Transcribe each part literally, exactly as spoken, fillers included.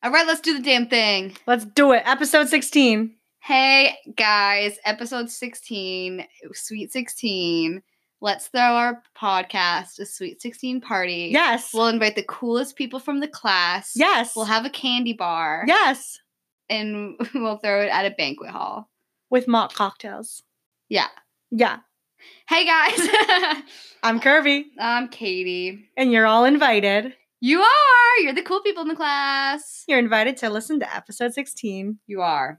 All right, let's do the damn thing. Let's do it. Episode sixteen. Hey, guys. Episode sixteen. Sweet sixteen. Let's throw our podcast a Sweet sixteen party. Yes. We'll invite the coolest people from the class. Yes. We'll have a candy bar. Yes. And we'll throw it at a banquet hall. With mock cocktails. Yeah. Yeah. Hey, guys. I'm Kirby. I'm Katie. And you're all invited. You are. You're the cool people in the class. You're invited to listen to episode sixteen. You are.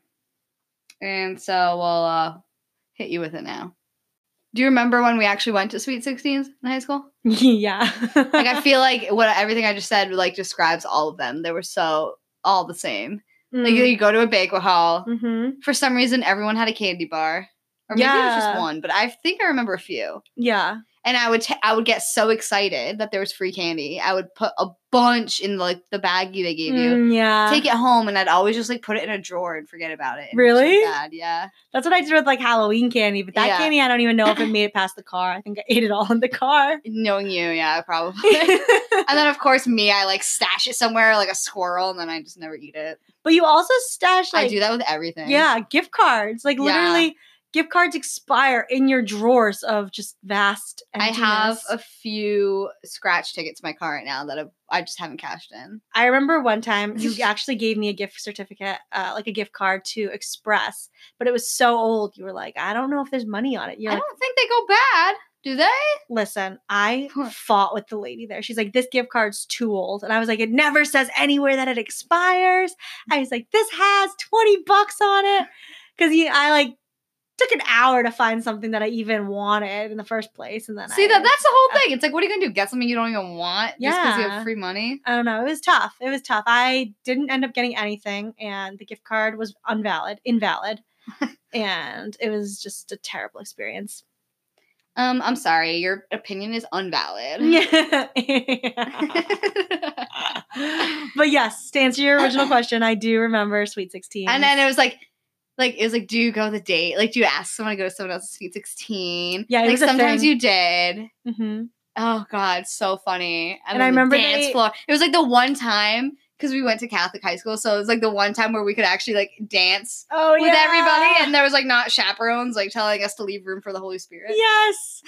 And so we'll uh, hit you with it now. Do you remember when we actually went to Sweet sixteens in high school? Yeah. Like, I feel like what everything I just said, like, describes all of them. They were so all the same. Mm. Like, you go to a banquet hall. Mm-hmm. For some reason, everyone had a candy bar. Or maybe it was just Yeah. one, but I think I remember a few. Yeah. And I would t- I would get so excited that there was free candy. I would put a bunch in like the baggie they gave you. Mm, yeah. Take it home, and I'd always just like put it in a drawer and forget about it. And Really? It was so bad, yeah. That's what I did with like Halloween candy, but that Yeah. candy I don't even know if it made it past the car. I think I ate it all in the car. Knowing you, yeah, probably. And then of course me, I like stash it somewhere like a squirrel, and then I just never eat it. But you also stash like I do that with everything. yeah, gift cards. Like Yeah. literally gift cards expire in your drawers of just vast I emptiness. have a few scratch tickets in my car right now that I've, I just haven't cashed in. I remember one time you actually gave me a gift certificate, uh, like a gift card to Express, but it was so old. You were like, I don't know if there's money on it. You're I like, don't think they go bad, do they? listen, I Huh. fought with the lady there. She's like, this gift card's too old. And I was like, it never says anywhere that it expires. I was like, this has twenty bucks on it. Because I like took an hour to find something that I even wanted in the first place. And then See, I, that that's the whole thing. It's like, what are you gonna do? Get something you don't even want just because you Yeah. have free money? I don't know. It was tough. It was tough. I didn't end up getting anything, and the gift card was invalid, invalid. And it was just a terrible experience. Um, I'm sorry, your opinion is invalid. Yeah. But yes, to answer your original question, I do remember Sweet sixteen. And then it was like, like it was like, do you go the date? Like, do you ask someone to go to someone else's Sweet sixteen? Yeah, it like was a sometimes thing. you did. Mm-hmm. Oh God, so funny. And then I the remember dance they- floor. It was like the one time because we went to Catholic high school, so it was like the one time where we could actually like dance Oh, with yeah. everybody, and there was like not chaperones like telling us to leave room for the Holy Spirit. Yes.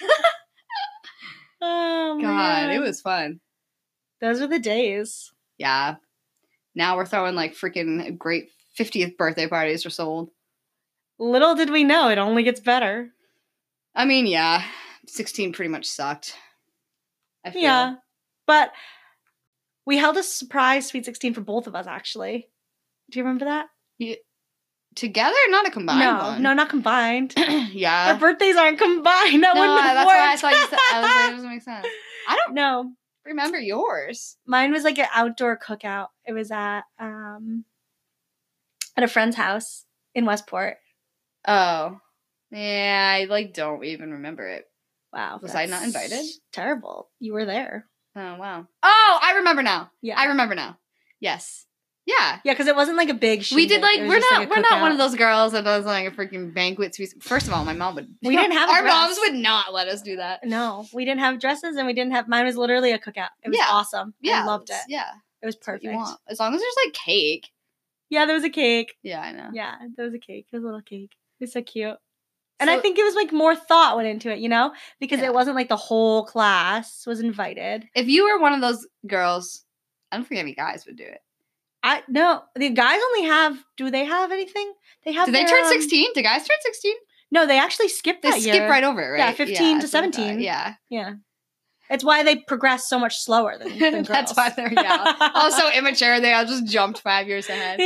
Oh, God, man. it was fun. Those were the days. Yeah. Now we're throwing like freaking great fiftieth birthday parties for sold. Little did we know, it only gets better. I mean, yeah, sixteen pretty much sucked. I feel. Yeah. But we held a surprise Sweet sixteen for both of us, actually. Do you remember that? Together, not a combined no, one. no, not combined. Yeah. Our birthdays aren't combined. That No, wouldn't have that's why I worked. thought you said. I was like, it doesn't make sense. I don't No, remember yours. mine was like an outdoor cookout. It was at um at a friend's house in Westport. Oh, yeah. I like don't even remember it. Wow, Was I not that's invited? Terrible. You were there. Oh wow. Oh, I remember now. Yeah, I remember now. Yes. Yeah. yeah, because it wasn't like a big. We did shindig. like It was we're just, not like, a we're not one cookout. of those girls that does like a freaking banquet. suite- First of all, my mom would. We didn't have a our dress. moms would not let us do that. No, we didn't have dresses, and we didn't have. Mine was literally a cookout. It was Yeah. awesome. Yeah, I loved it. Yeah, It was that's what perfect. you want. As long as there's like cake. Yeah, there was a cake. Yeah, I know. Yeah, there was a cake. There was a little cake. It was so cute. And I So- think it was like more thought went into it, you know, because Yeah. it wasn't like the whole class was invited. If you were one of those girls, I don't think any guys would do it. I no, the guys only have. Do they have anything? They have. Did they their, turn um, sixteen? Did guys turn sixteen? No, they actually skipped They that skip year. right over it, right? Yeah, fifteen I to thought that. seventeen. Yeah. Yeah, it's why they progress so much slower than, than girls. That's why they're yeah. Also immature. They all just jumped five years ahead.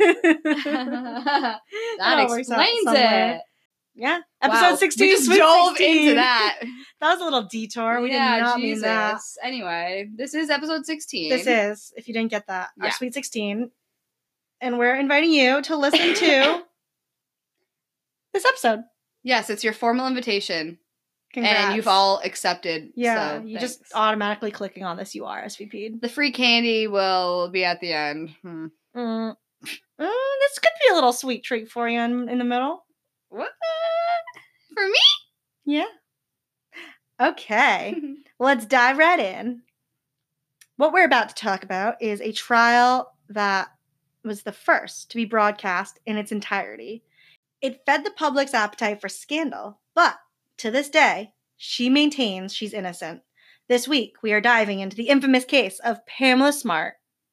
that all works out explains somewhere. it. Yeah, episode Wow, sixteen. We just Sweet dove sixteen. into that. That was a little detour. We yeah, did not Jesus. mean that. Anyway, this is episode sixteen. This is, if you didn't get that, our Yeah. Sweet sixteen. And we're inviting you to listen to this episode. Yes, it's your formal invitation. Congrats. And you've all accepted. Yeah, so you thanks. just automatically clicking on this, you are S V P'd. The free candy will be at the end. Hmm. Mm. Mm, this could be a little sweet treat for you in, in the middle. What? For me? Yeah. Okay. Let's dive right in. What we're about to talk about is a trial that was the first to be broadcast in its entirety. It fed the public's appetite for scandal, but to this day, she maintains she's innocent. This week, we are diving into the infamous case of Pamela Smart.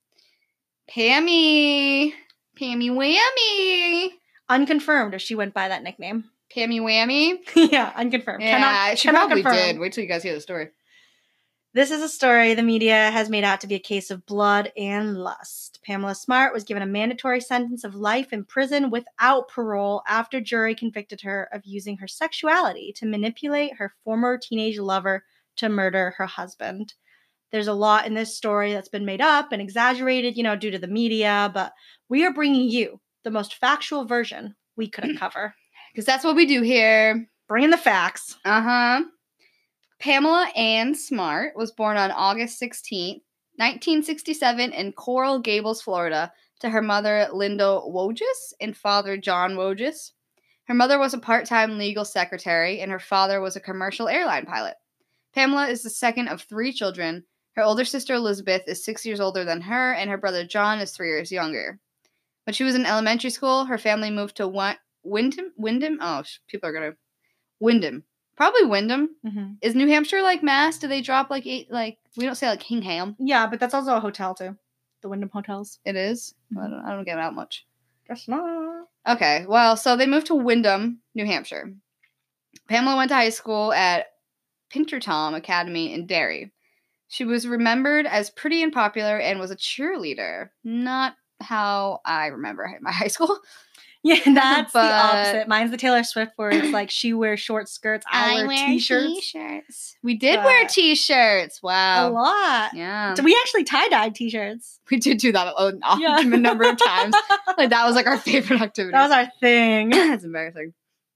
Pammy. Pammy Whammy. Unconfirmed if she went by that nickname. Pammy Whammy? Yeah, unconfirmed. Yeah, cannot, she cannot probably confirm. did. Wait till you guys hear the story. This is a story the media has made out to be a case of blood and lust. Pamela Smart was given a mandatory sentence of life in prison without parole after jury convicted her of using her sexuality to manipulate her former teenage lover to murder her husband. There's a lot in this story that's been made up and exaggerated, you know, due to the media, but we are bringing you the most factual version we could cover. Because that's what we do here. Bringing the facts. Uh-huh. Pamela Ann Smart was born on August sixteenth, nineteen sixty-seven in Coral Gables, Florida, to her mother Linda Wojcik and father John Wojcik. Her mother was a part-time legal secretary and her father was a commercial airline pilot. Pamela is the second of three children. Her older sister Elizabeth is six years older than her and her brother John is three years younger. When she was in elementary school, her family moved to Wa- Wyndham? Wyndham? Oh, people are going to... Wyndham. Probably Wyndham. Mm-hmm. Is New Hampshire like Mass? Do they drop like eight? Like we don't say like Hingham. Yeah, but that's also a hotel too. The Wyndham Hotels. It is. Mm-hmm. I, don't, I don't get out much. Guess not. Okay, well, so they moved to Wyndham, New Hampshire. Pamela went to high school at Pintertom Academy in Derry. She was remembered as pretty and popular and was a cheerleader. Not how I remember my high school. Yeah, that's But- the opposite. Mine's the Taylor Swift where it's like she wears short skirts, I, wear t-shirts. t-shirts. We did But- wear t-shirts. A Wow. lot. Yeah. So we actually tie-dyed t-shirts. We did do that a, a Yeah. number of times. Like that was like our favorite activity. That was our thing. That's embarrassing.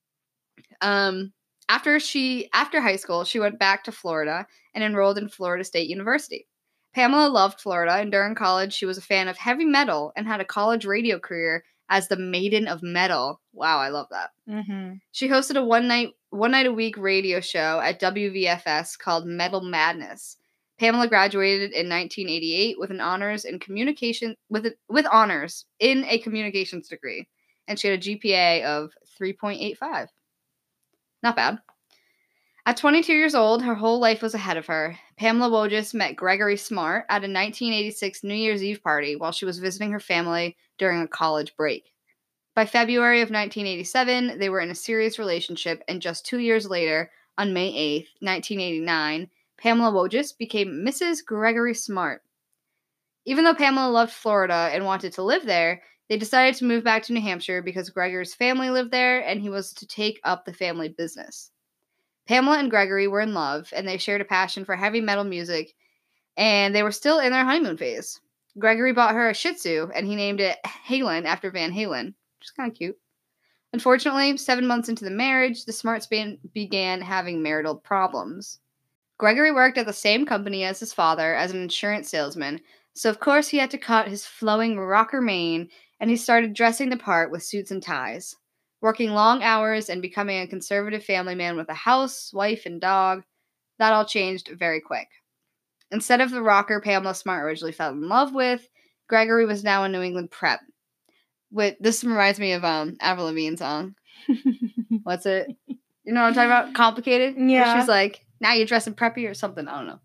Um, after she after high school, she went back to Florida and enrolled in Florida State University. Pamela loved Florida, and during college, she was a fan of heavy metal and had a college radio career as the Maiden of Metal. Wow, I love that. Mm-hmm. She hosted a one night one night a week radio show at W V F S called Metal Madness. Pamela graduated in nineteen eighty-eight with an honors in communication with a, with honors in a communications degree, and she had a G P A of three point eight five. Not bad. At twenty-two years old, her whole life was ahead of her. Pamela Wojcik met Gregory Smart at a nineteen eighty-six New Year's Eve party while she was visiting her family during a college break. By February of nineteen eighty-seven, they were in a serious relationship, and just two years later, on May eighth, nineteen eighty-nine, Pamela Wojcik became Missus Gregory Smart. Even though Pamela loved Florida and wanted to live there, they decided to move back to New Hampshire because Gregory's family lived there and he was to take up the family business. Pamela and Gregory were in love, and they shared a passion for heavy metal music, and they were still in their honeymoon phase. Gregory bought her a Shih Tzu, and he named it Halen after Van Halen, which is kind of cute. Unfortunately, seven months into the marriage, the Smarts be- began having marital problems. Gregory worked at the same company as his father as an insurance salesman, so of course he had to cut his flowing rocker mane, and he started dressing the part with suits and ties. Working long hours and becoming a conservative family man with a house, wife, and dog, that all changed very quick. Instead of the rocker Pamela Smart originally fell in love with, Gregory was now a New England prep. With, this reminds me of um Avril Lavigne's song. What's it? You know what I'm talking about? Complicated? Where Yeah. she's like, now you're dressing preppy or something. I don't know.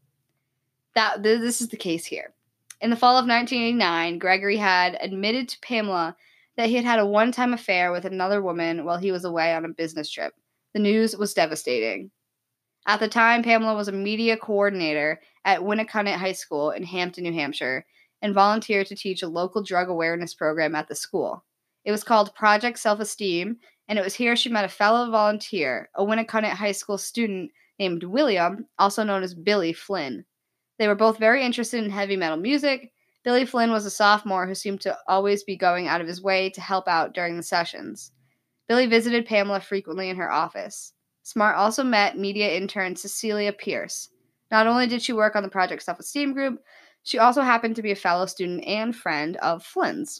That th- This is the case here. In the fall of nineteen eighty-nine, Gregory had admitted to Pamela that he had had a one-time affair with another woman while he was away on a business trip. The news was devastating. At the time, Pamela was a media coordinator at Winnicott High School in Hampton, New Hampshire, and volunteered to teach a local drug awareness program at the school. It was called Project Self-Esteem, and it was here she met a fellow volunteer, a Winnicott High School student named William, also known as Billy Flynn. They were both very interested in heavy metal music. Billy Flynn was a sophomore who seemed to always be going out of his way to help out during the sessions. Billy visited Pamela frequently in her office. Smart also met media intern Cecilia Pierce. Not only did she work on the Project Self-Esteem group, she also happened to be a fellow student and friend of Flynn's.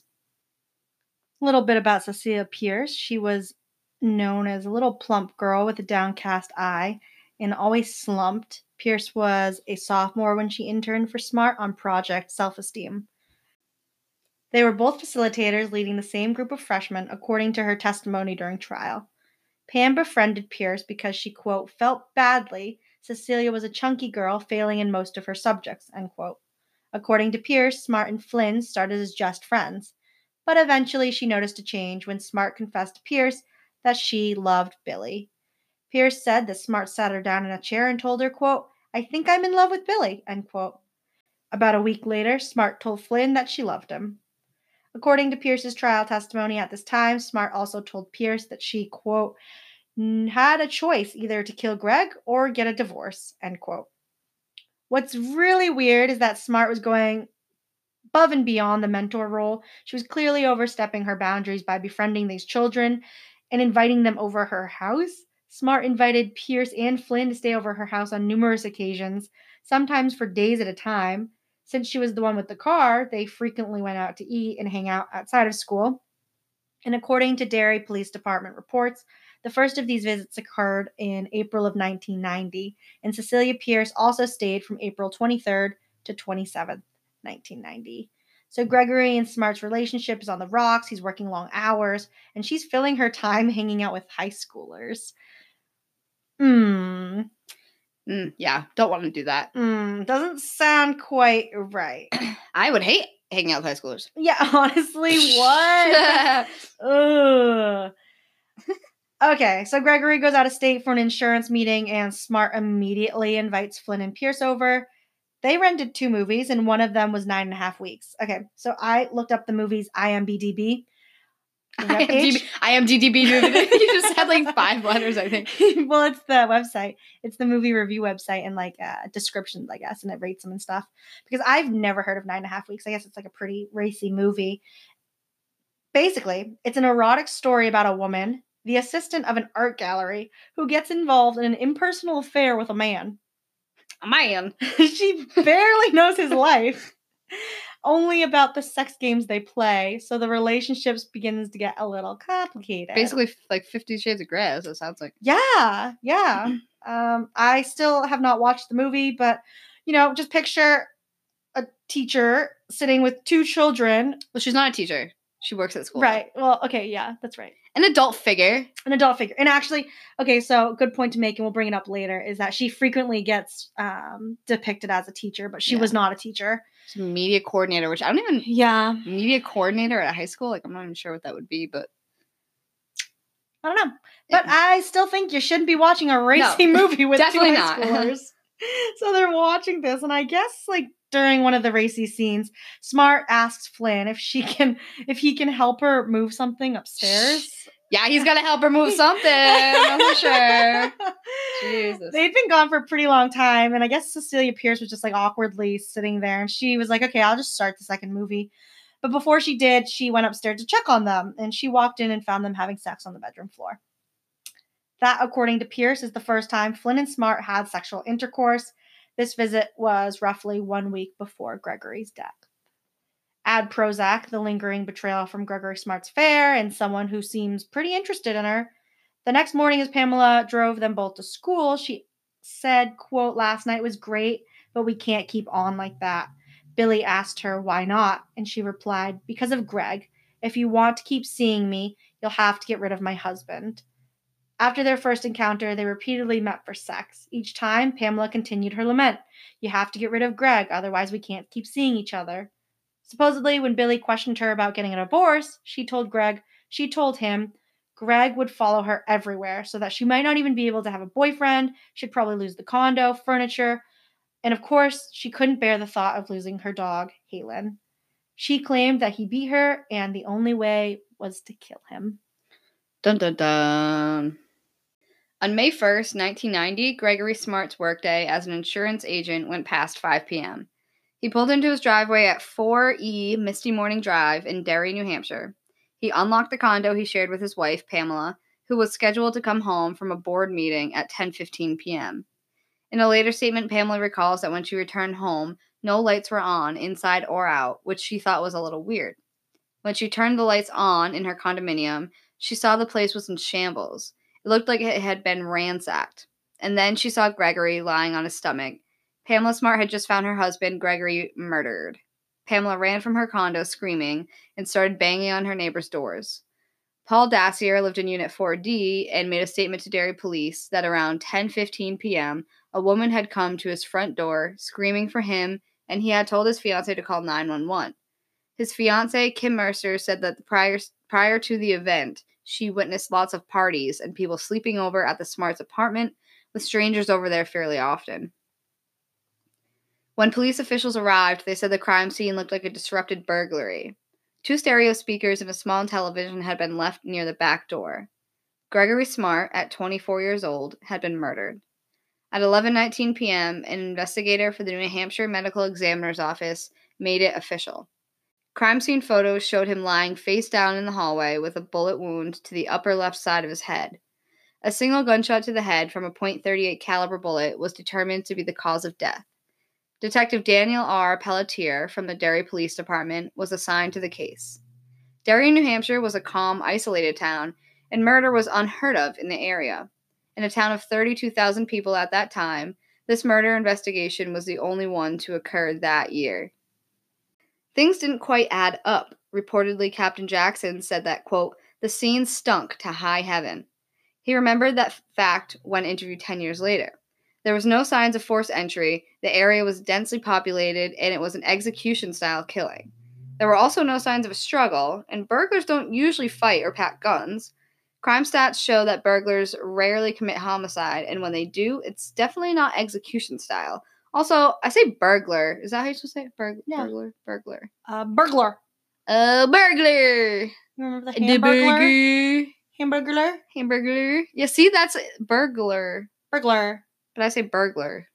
A little bit about Cecilia Pierce. She was known as a little plump girl with a downcast eye and always slumped. Pierce was a sophomore when she interned for Smart on Project Self-Esteem. They were both facilitators leading the same group of freshmen, according to her testimony during trial. Pam befriended Pierce because she, quote, felt badly Cecilia was a chunky girl failing in most of her subjects, end quote. According to Pierce, Smart and Flynn started as just friends, but eventually she noticed a change when Smart confessed to Pierce that she loved Billy. Pierce said that Smart sat her down in a chair and told her, quote, I think I'm in love with Billy, end quote. About a week later, Smart told Flynn that she loved him. According to Pierce's trial testimony at this time, Smart also told Pierce that she, quote, had a choice either to kill Greg or get a divorce, end quote. What's really weird is that Smart was going above and beyond the mentor role. She was clearly overstepping her boundaries by befriending these children and inviting them over her house. Smart invited Pierce and Flynn to stay over her house on numerous occasions, sometimes for days at a time. Since she was the one with the car, they frequently went out to eat and hang out outside of school. And according to Derry Police Department reports, the first of these visits occurred in April of nineteen ninety, and Cecilia Pierce also stayed from April twenty-third to twenty-seventh, nineteen ninety. So Gregory and Smart's relationship is on the rocks. He's working long hours, and she's filling her time hanging out with high schoolers. Hmm. Mm, yeah, don't want to do that. Hmm. Doesn't sound quite right. I would hate hanging out with high schoolers. Yeah, honestly, what? Ugh. Okay, so Gregory goes out of state for an insurance meeting, and Smart immediately invites Flynn and Pierce over. They rented two movies, and one of them was nine and a half weeks. Okay, so I looked up the movie's I M D B. I M D B movie. You just had like five letters, I think. Well, it's the website. It's the movie review website and like uh, descriptions, I guess, and it rates them and stuff. Because I've never heard of Nine and a Half Weeks. I guess it's like a pretty racy movie. Basically, it's an erotic story about a woman, the assistant of an art gallery, who gets involved in an impersonal affair with a man. A man? She barely knows his life. Only about the sex games they play, so the relationships begins to get a little complicated. Basically, like Fifty Shades of Grey, as it sounds like. Yeah, yeah. um, I still have not watched the movie, but, you know, just picture a teacher sitting with two children. Well, she's not a teacher. She works at school. Right. Well, okay, yeah, that's right. An adult figure. An adult figure. And actually, okay, so good point to make, and we'll bring it up later, is that she frequently gets um, depicted as a teacher, but she yeah. was not a teacher. She's a media coordinator, which I don't even... Yeah. Media coordinator at a high school? Like, I'm not even sure what that would be, but... I don't know. But yeah. I still think you shouldn't be watching a racy no, movie with two high not. schoolers. So they're watching this, and I guess, like, during one of the racy scenes, Smart asks Flynn if she can, if he can help her move something upstairs. Yeah, he's gonna help her move something, I'm for sure. Jesus. They'd been gone for a pretty long time, and I guess Cecilia Pierce was just like awkwardly sitting there, and she was like, okay, I'll just start the second movie. But before she did, she went upstairs to check on them, and she walked in and found them having sex on the bedroom floor. That, according to Pierce, is the first time Flynn and Smart had sexual intercourse. This visit was roughly one week before Gregory's death. Add Prozac, the lingering betrayal from Gregory Smart's affair, and someone who seems pretty interested in her. The next morning, as Pamela drove them both to school, she said, quote, last night was great, but we can't keep on like that. Billy asked her, why not? And she replied, because of Greg. If you want to keep seeing me, you'll have to get rid of my husband. After their first encounter, they repeatedly met for sex. Each time, Pamela continued her lament. You have to get rid of Greg, otherwise we can't keep seeing each other. Supposedly, when Billy questioned her about getting a divorce, she told Greg, she told him Greg would follow her everywhere, so that she might not even be able to have a boyfriend, she'd probably lose the condo, furniture, and of course, she couldn't bear the thought of losing her dog, Halen. She claimed that he beat her, and the only way was to kill him. Dun dun dun. On May first, nineteen ninety, Gregory Smart's workday as an insurance agent went past five p.m. He pulled into his driveway at four E Misty Morning Drive in Derry, New Hampshire. He unlocked the condo he shared with his wife, Pamela, who was scheduled to come home from a board meeting at ten fifteen p.m. In a later statement, Pamela recalls that when she returned home, no lights were on, inside or out, which she thought was a little weird. When she turned the lights on in her condominium, she saw the place was in shambles. It looked like it had been ransacked. And then she saw Gregory lying on his stomach. Pamela Smart had just found her husband, Gregory, murdered. Pamela ran from her condo screaming and started banging on her neighbors' doors. Paul Dacier lived in Unit four D and made a statement to Derry police that around ten fifteen p.m., a woman had come to his front door screaming for him, and he had told his fiancée to call nine one one. His fiancée, Kim Mercer, said that prior, prior to the event, she witnessed lots of parties and people sleeping over at the Smarts' apartment, with strangers over there fairly often. When police officials arrived, they said the crime scene looked like a disrupted burglary. Two stereo speakers and a small television had been left near the back door. Gregory Smart, at twenty-four years old, had been murdered. At eleven nineteen p.m., an investigator for the New Hampshire Medical Examiner's Office made it official. Crime scene photos showed him lying face down in the hallway with a bullet wound to the upper left side of his head. A single gunshot to the head from a point three eight caliber bullet was determined to be the cause of death. Detective Daniel R. Pelletier from the Derry Police Department was assigned to the case. Derry, New Hampshire was a calm, isolated town, and murder was unheard of in the area. In a town of thirty-two thousand people at that time, this murder investigation was the only one to occur that year. Things didn't quite add up. Reportedly, Captain Jackson said that, quote, the scene stunk to high heaven. He remembered that fact when interviewed ten years later. There was no signs of forced entry, the area was densely populated, and it was an execution-style killing. There were also no signs of a struggle, and burglars don't usually fight or pack guns. Crime stats show that burglars rarely commit homicide, and when they do, it's definitely not execution-style. Also, I say burglar. Is that how you're supposed to say it? Burg- Yeah. Burglar? Burglar. Uh, burglar. Uh, burglar! You remember the The hamburglar? burger. Hamburglar? Hamburglar. Yeah, see, that's burglar. Burglar. But I say burglar.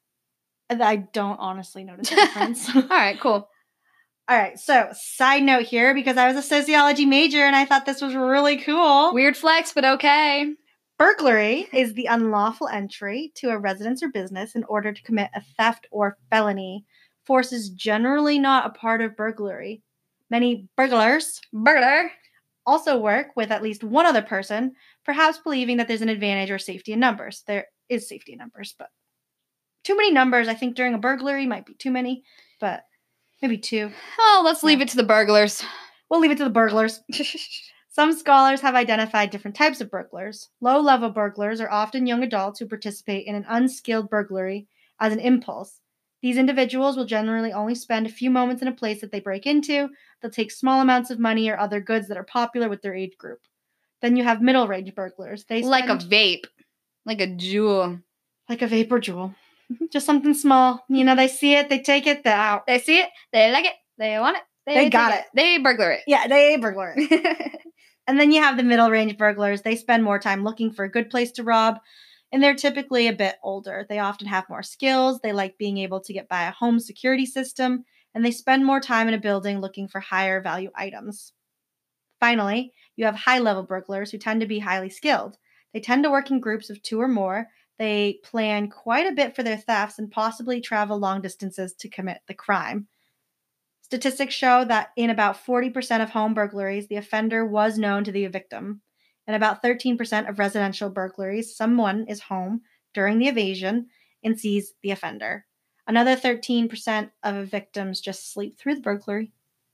I don't honestly notice the difference. All right, cool. All right, so side note here, because I was a sociology major and I thought this was really cool. Weird flex, but okay. Burglary is the unlawful entry to a residence or business in order to commit a theft or felony. Force is generally not a part of burglary. Many burglars Burglar. also work with at least one other person, perhaps believing that there's an advantage or safety in numbers. There is safety in numbers, but too many numbers, I think, during a burglary might be too many, but maybe two. Oh, let's leave Yeah. it to the burglars. We'll leave it to the burglars. Some scholars have identified different types of burglars. Low-level burglars are often young adults who participate in an unskilled burglary as an impulse. These individuals will generally only spend a few moments in a place that they break into. They'll take small amounts of money or other goods that are popular with their age group. Then you have middle-range burglars. They Like a spend- vape. Like a jewel. Like a vapor jewel. Just something small. You know, they see it, they take it, they're out. They see it, they like it, they want it, They take got it. They burglar Yeah, they burglar. it. And then you have the middle range burglars. They spend more time looking for a good place to rob, and they're typically a bit older. They often have more skills. They like being able to get by a home security system, and they spend more time in a building looking for higher value items. Finally, you have high level burglars who tend to be highly skilled. They tend to work in groups of two or more. They plan quite a bit for their thefts and possibly travel long distances to commit the crime. Statistics show that in about forty percent of home burglaries, the offender was known to the victim. In about thirteen percent of residential burglaries, someone is home during the evasion and sees the offender. Another thirteen percent of victims just sleep through the burglary.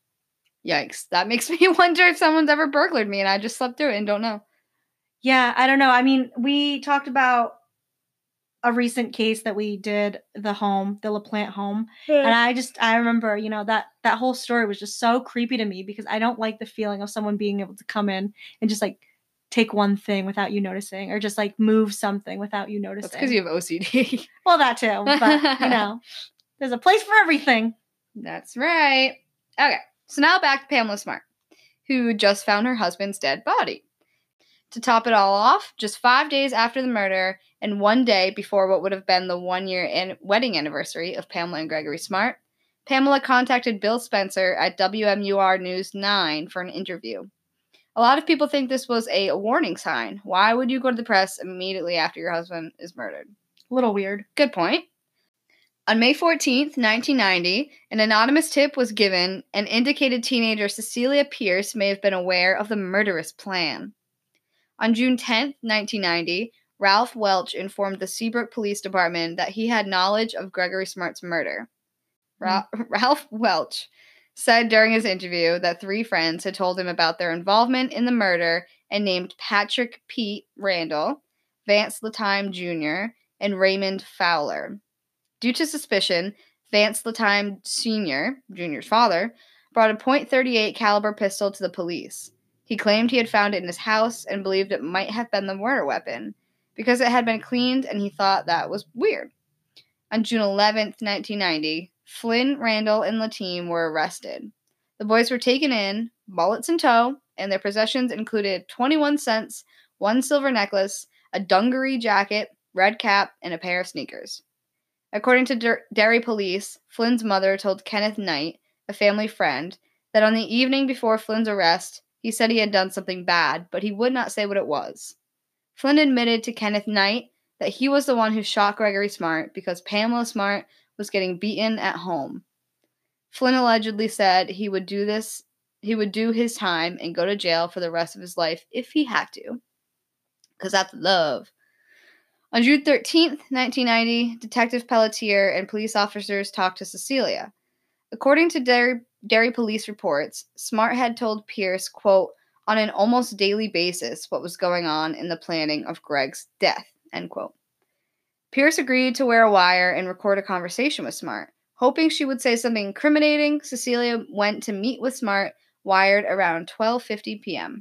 Yikes. That makes me wonder if someone's ever burglared me and I just slept through it and don't know. Yeah, I don't know. I mean, we talked about a recent case that we did, the home, the LaPlante home. And I just, I remember, you know, that, that whole story was just so creepy to me because I don't like the feeling of someone being able to come in and just like take one thing without you noticing or just like move something without you noticing. That's because you have O C D. Well, that too. But, you know, there's a place for everything. That's right. Okay, so now back to Pamela Smart, who just found her husband's dead body. To top it all off, just five days after the murder and one day before what would have been the one-year an- wedding anniversary of Pamela and Gregory Smart, Pamela contacted Bill Spencer at W M U R News nine for an interview. A lot of people think this was a warning sign. Why would you go to the press immediately after your husband is murdered? A little weird. Good point. On May fourteenth, nineteen ninety, an anonymous tip was given and indicated teenager Cecilia Pierce may have been aware of the murderous plan. On June tenth, nineteen ninety, Ralph Welch informed the Seabrook Police Department that he had knowledge of Gregory Smart's murder. Ra- mm. Ralph Welch said during his interview that three friends had told him about their involvement in the murder and named Patrick Pete Randall, Vance Latime Junior, and Raymond Fowler. Due to suspicion, Vance Latime Senior, Junior's father, brought a point three eight caliber pistol to the police. He claimed he had found it in his house and believed it might have been the murder weapon, because it had been cleaned and he thought that was weird. On June eleventh, nineteen ninety, Flynn, Randall, and Latime were arrested. The boys were taken in, bullets in tow, and their possessions included twenty-one cents, one silver necklace, a dungaree jacket, red cap, and a pair of sneakers. According to Der- Derry police, Flynn's mother told Kenneth Knight, a family friend, that on the evening before Flynn's arrest, he said he had done something bad, but he would not say what it was. Flynn admitted to Kenneth Knight that he was the one who shot Gregory Smart because Pamela Smart was getting beaten at home. Flynn allegedly said he would do this, he would do his time and go to jail for the rest of his life if he had to. Because that's love. On June thirteenth, nineteen ninety, Detective Pelletier and police officers talked to Cecilia. According to Derry, Derry police reports, Smart had told Pierce, quote, on an almost daily basis what was going on in the planning of Greg's death, end quote. Pierce agreed to wear a wire and record a conversation with Smart. Hoping she would say something incriminating, Cecilia went to meet with Smart, wired around twelve fifty p.m.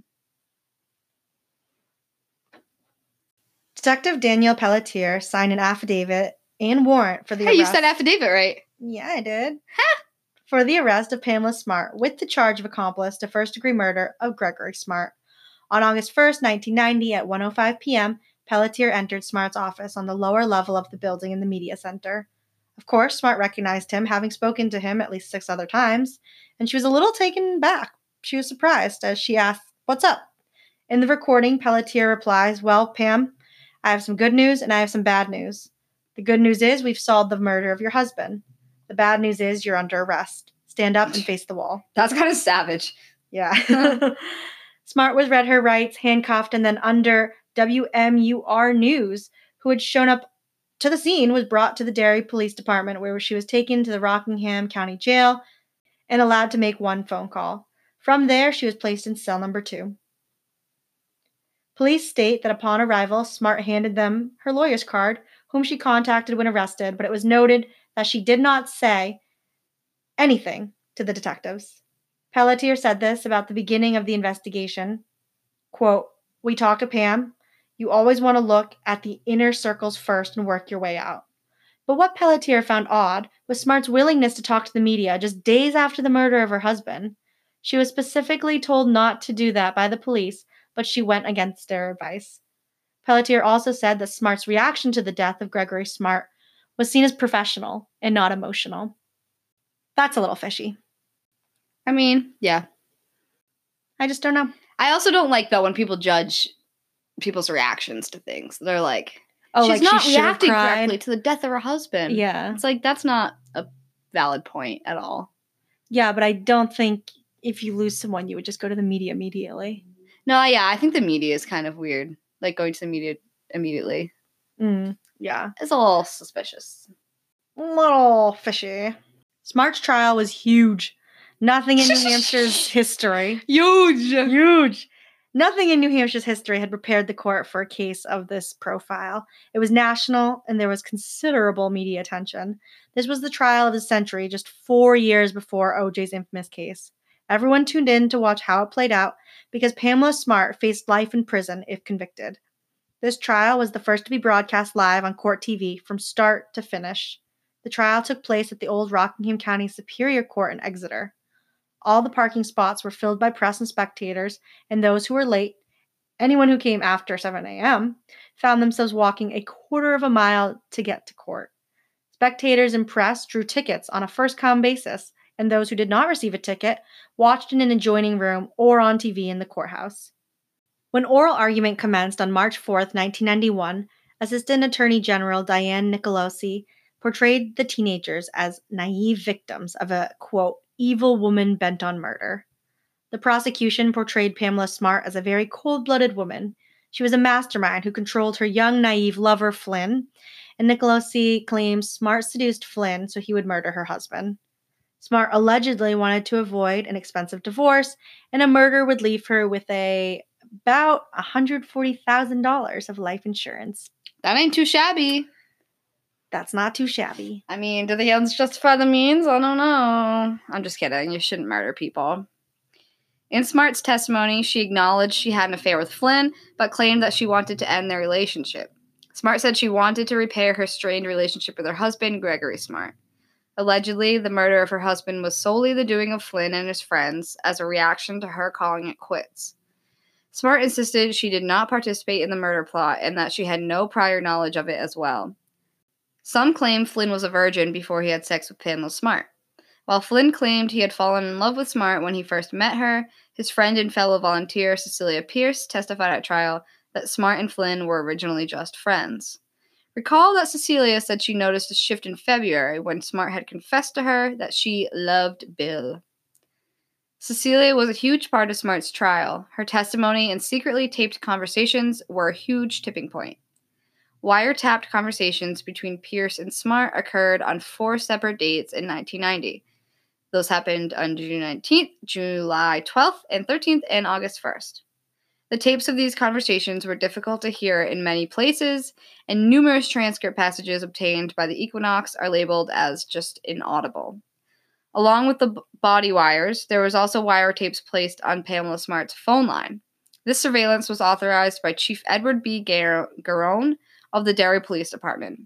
Detective Danielle Pelletier signed an affidavit and warrant for the hey, arrest. You said affidavit, right? Yeah, I did. For the arrest of Pamela Smart with the charge of accomplice to first-degree murder of Gregory Smart. On August first, nineteen ninety, at one oh five p.m., Pelletier entered Smart's office on the lower level of the building in the media center. Of course, Smart recognized him, having spoken to him at least six other times, and she was a little taken back. She was surprised as she asked, "What's up?" In the recording, Pelletier replies, "Well, Pam, I have some good news and I have some bad news. The good news is we've solved the murder of your husband. The bad news is you're under arrest. Stand up and face the wall." That's kind of savage. Yeah. Smart was read her rights, handcuffed, and then under W M U R News, who had shown up to the scene, was brought to the Derry Police Department, where she was taken to the Rockingham County Jail and allowed to make one phone call. From there, she was placed in cell number two. Police state that upon arrival, Smart handed them her lawyer's card, whom she contacted when arrested, but it was noted that she did not say anything to the detectives. Pelletier said this about the beginning of the investigation. Quote, "We talked to Pam. You always want to look at the inner circles first and work your way out." But what Pelletier found odd was Smart's willingness to talk to the media just days after the murder of her husband. She was specifically told not to do that by the police, but she went against their advice. Pelletier also said that Smart's reaction to the death of Gregory Smart was seen as professional and not emotional. That's a little fishy. I mean, yeah. I just don't know. I also don't like, though, when people judge people's reactions to things. They're like, Oh, she's like not she should have reacting cried. correctly to the death of her husband. Yeah. It's like, that's not a valid point at all. Yeah, but I don't think if you lose someone, you would just go to the media immediately. No, yeah, I think the media is kind of weird. Like, going to the media immediately. Mm, yeah. It's a little suspicious. A little fishy. Smart's trial was huge. Nothing in New Hampshire's history. Huge! Huge! Nothing in New Hampshire's history had prepared the court for a case of this profile. It was national, and there was considerable media attention. This was the trial of the century, just four years before O J's infamous case. Everyone tuned in to watch how it played out, because Pamela Smart faced life in prison if convicted. This trial was the first to be broadcast live on Court T V from start to finish. The trial took place at the old Rockingham County Superior Court in Exeter. All the parking spots were filled by press and spectators, and those who were late, anyone who came after seven a.m., found themselves walking a quarter of a mile to get to court. Spectators and press drew tickets on a first-come basis, and those who did not receive a ticket watched in an adjoining room or on T V in the courthouse. When oral argument commenced on March fourth, nineteen ninety-one, Assistant Attorney General Diane Nicolosi portrayed the teenagers as naive victims of a, quote, evil woman bent on murder. The prosecution portrayed Pamela Smart as a very cold-blooded woman. She was a mastermind who controlled her young, naive lover, Flynn, and Nicolosi claims Smart seduced Flynn so he would murder her husband. Smart allegedly wanted to avoid an expensive divorce, and a murder would leave her with a about one hundred forty thousand dollars of life insurance. That ain't too shabby. That's not too shabby. I mean, do the ends justify the means? I don't know. I'm just kidding. You shouldn't murder people. In Smart's testimony, she acknowledged she had an affair with Flynn, but claimed that she wanted to end their relationship. Smart said she wanted to repair her strained relationship with her husband, Gregory Smart. Allegedly, the murder of her husband was solely the doing of Flynn and his friends as a reaction to her calling it quits. Smart insisted she did not participate in the murder plot and that she had no prior knowledge of it as well. Some claim Flynn was a virgin before he had sex with Pamela Smart. While Flynn claimed he had fallen in love with Smart when he first met her, his friend and fellow volunteer Cecilia Pierce testified at trial that Smart and Flynn were originally just friends. Recall that Cecilia said she noticed a shift in February when Smart had confessed to her that she loved Bill. Cecilia was a huge part of Smart's trial. Her testimony and secretly taped conversations were a huge tipping point. Wiretapped conversations between Pierce and Smart occurred on four separate dates in nineteen ninety. Those happened on June nineteenth, July twelfth, and thirteenth, and August first. The tapes of these conversations were difficult to hear in many places, and numerous transcript passages obtained by the Equinox are labeled as just inaudible. Along with the b- body wires, there was also wiretaps placed on Pamela Smart's phone line. This surveillance was authorized by Chief Edward B. Gar- Garone of the Derry Police Department.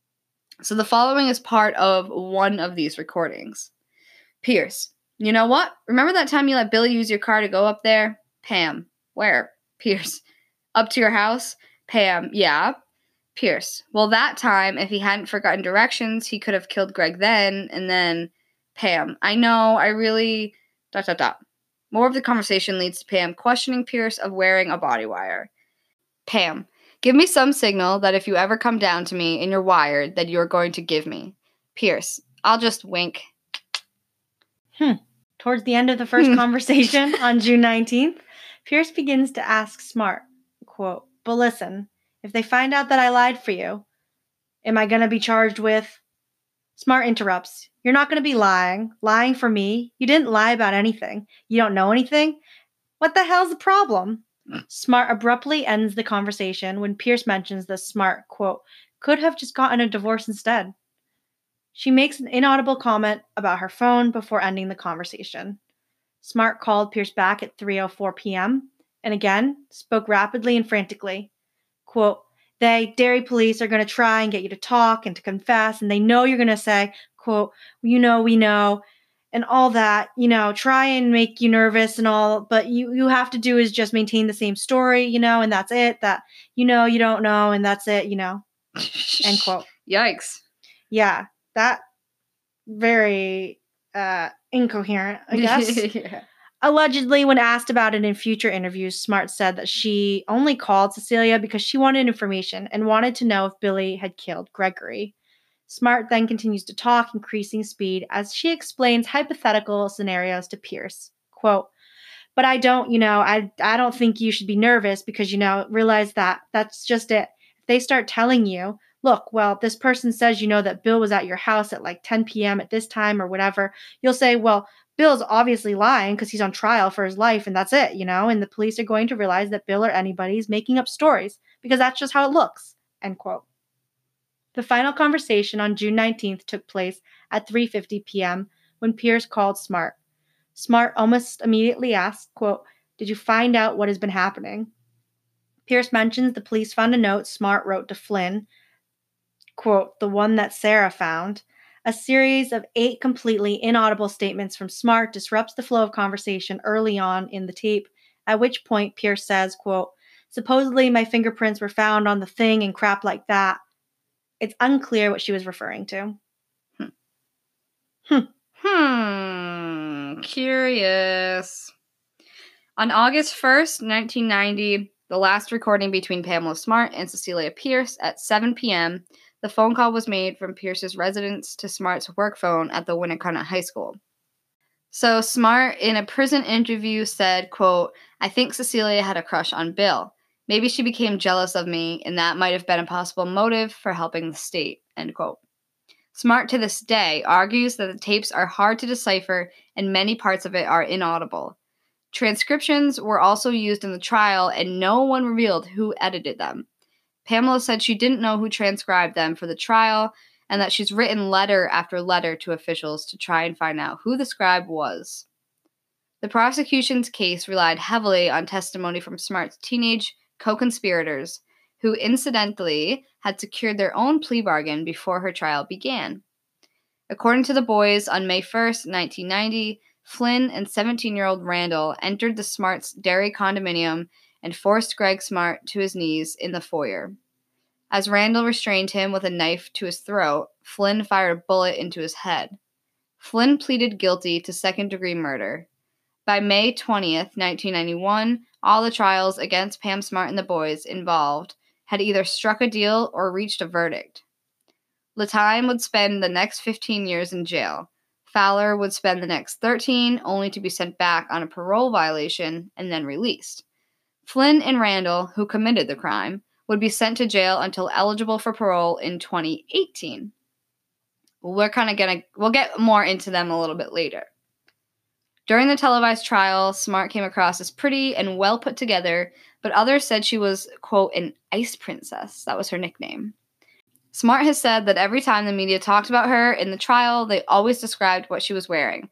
So the following is part of one of these recordings. Pierce: you know what? Remember that time you let Billy use your car to go up there? Pam: where? Pierce: up to your house? Pam: yeah. Pierce: well, that time, if he hadn't forgotten directions, he could have killed Greg then, and then... Pam: I know, I really... dot dot dot. More of the conversation leads to Pam questioning Pierce of wearing a body wire. Pam: give me some signal that if you ever come down to me and you're wired, that you're going to give me. Pierce: I'll just wink. Hmm. Towards the end of the first Hmm. conversation on June nineteenth, Pierce begins to ask Smart, quote, but listen, if they find out that I lied for you, am I going to be charged with... Smart interrupts. You're not going to be lying. Lying for me? You didn't lie about anything. You don't know anything? What the hell's the problem? Smart abruptly ends the conversation when Pierce mentions that Smart, quote, could have just gotten a divorce instead. She makes an inaudible comment about her phone before ending the conversation. Smart called Pierce back at three oh four p.m. and again spoke rapidly and frantically. Quote, they, Derry police, are going to try and get you to talk and to confess, and they know you're going to say, quote, you know, we know, and all that, you know, try and make you nervous and all, but you, you have to do is just maintain the same story, you know, and that's it, that, you know, you don't know, and that's it, you know, end quote. Yikes. Yeah, that very uh, incoherent, I guess. Yeah. Allegedly, when asked about it in future interviews, Smart said that she only called Cecilia because she wanted information and wanted to know if Billy had killed Gregory. Smart then continues to talk, increasing speed, as she explains hypothetical scenarios to Pierce. Quote, but I don't, you know, I, I don't think you should be nervous because, you know, realize that that's just it. If they start telling you, look, well, this person says, you know, that Bill was at your house at like ten p.m. at this time or whatever, you'll say, well, Bill's obviously lying because he's on trial for his life and that's it, you know, and the police are going to realize that Bill or anybody is making up stories because that's just how it looks, end quote. The final conversation on June nineteenth took place at three fifty p.m. when Pierce called Smart. Smart almost immediately asked, quote, did you find out what has been happening? Pierce mentions the police found a note Smart wrote to Flynn, quote, the one that Sarah found. A series of eight completely inaudible statements from Smart disrupts the flow of conversation early on in the tape, at which point Pierce says, quote, supposedly my fingerprints were found on the thing and crap like that. It's unclear what she was referring to. Hmm. Hmm. Hmm. Curious. On August first, nineteen ninety, the last recording between Pamela Smart and Cecilia Pierce at seven p.m., the phone call was made from Pierce's residence to Smart's work phone at the Winnicott High School. So Smart, in a prison interview, said, quote, I think Cecilia had a crush on Bill. Maybe she became jealous of me, and that might have been a possible motive for helping the state, end quote. Smart to this day argues that the tapes are hard to decipher and many parts of it are inaudible. Transcriptions were also used in the trial and no one revealed who edited them. Pamela said she didn't know who transcribed them for the trial and that she's written letter after letter to officials to try and find out who the scribe was. The prosecution's case relied heavily on testimony from Smart's teenage co-conspirators, who incidentally had secured their own plea bargain before her trial began. According to the boys, on May first, nineteen ninety, Flynn and seventeen-year-old Randall entered the Smart's Derry condominium and forced Greg Smart to his knees in the foyer. As Randall restrained him with a knife to his throat, Flynn fired a bullet into his head. Flynn pleaded guilty to second-degree murder. By May twentieth, nineteen ninety-one, all the trials against Pam Smart and the boys involved had either struck a deal or reached a verdict. Latime would spend the next fifteen years in jail. Fowler would spend the next thirteen, only to be sent back on a parole violation and then released. Flynn and Randall, who committed the crime, would be sent to jail until eligible for parole in twenty eighteen. We're kind of gonna, we'll get more into them a little bit later. During the televised trial, Smart came across as pretty and well put together, but others said she was, quote, an ice princess. That was her nickname. Smart has said that every time the media talked about her in the trial, they always described what she was wearing.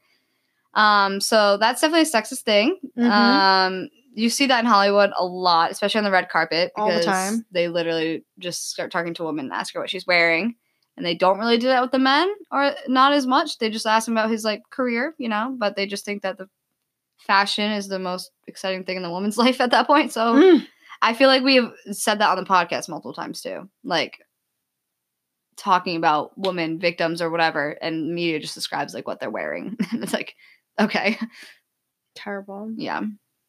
Um, so that's definitely a sexist thing. Mm-hmm. Um, you see that in Hollywood a lot, especially on the red carpet. All the time. They literally just start talking to a woman and ask her what she's wearing. And they don't really do that with the men, or not as much. They just ask him about his, like, career, you know, but they just think that the fashion is the most exciting thing in the woman's life at that point. So Mm. I feel like we have said that on the podcast multiple times too. Like, talking about women victims or whatever, and media just describes, like, what they're wearing. And it's like, okay. Terrible. Yeah.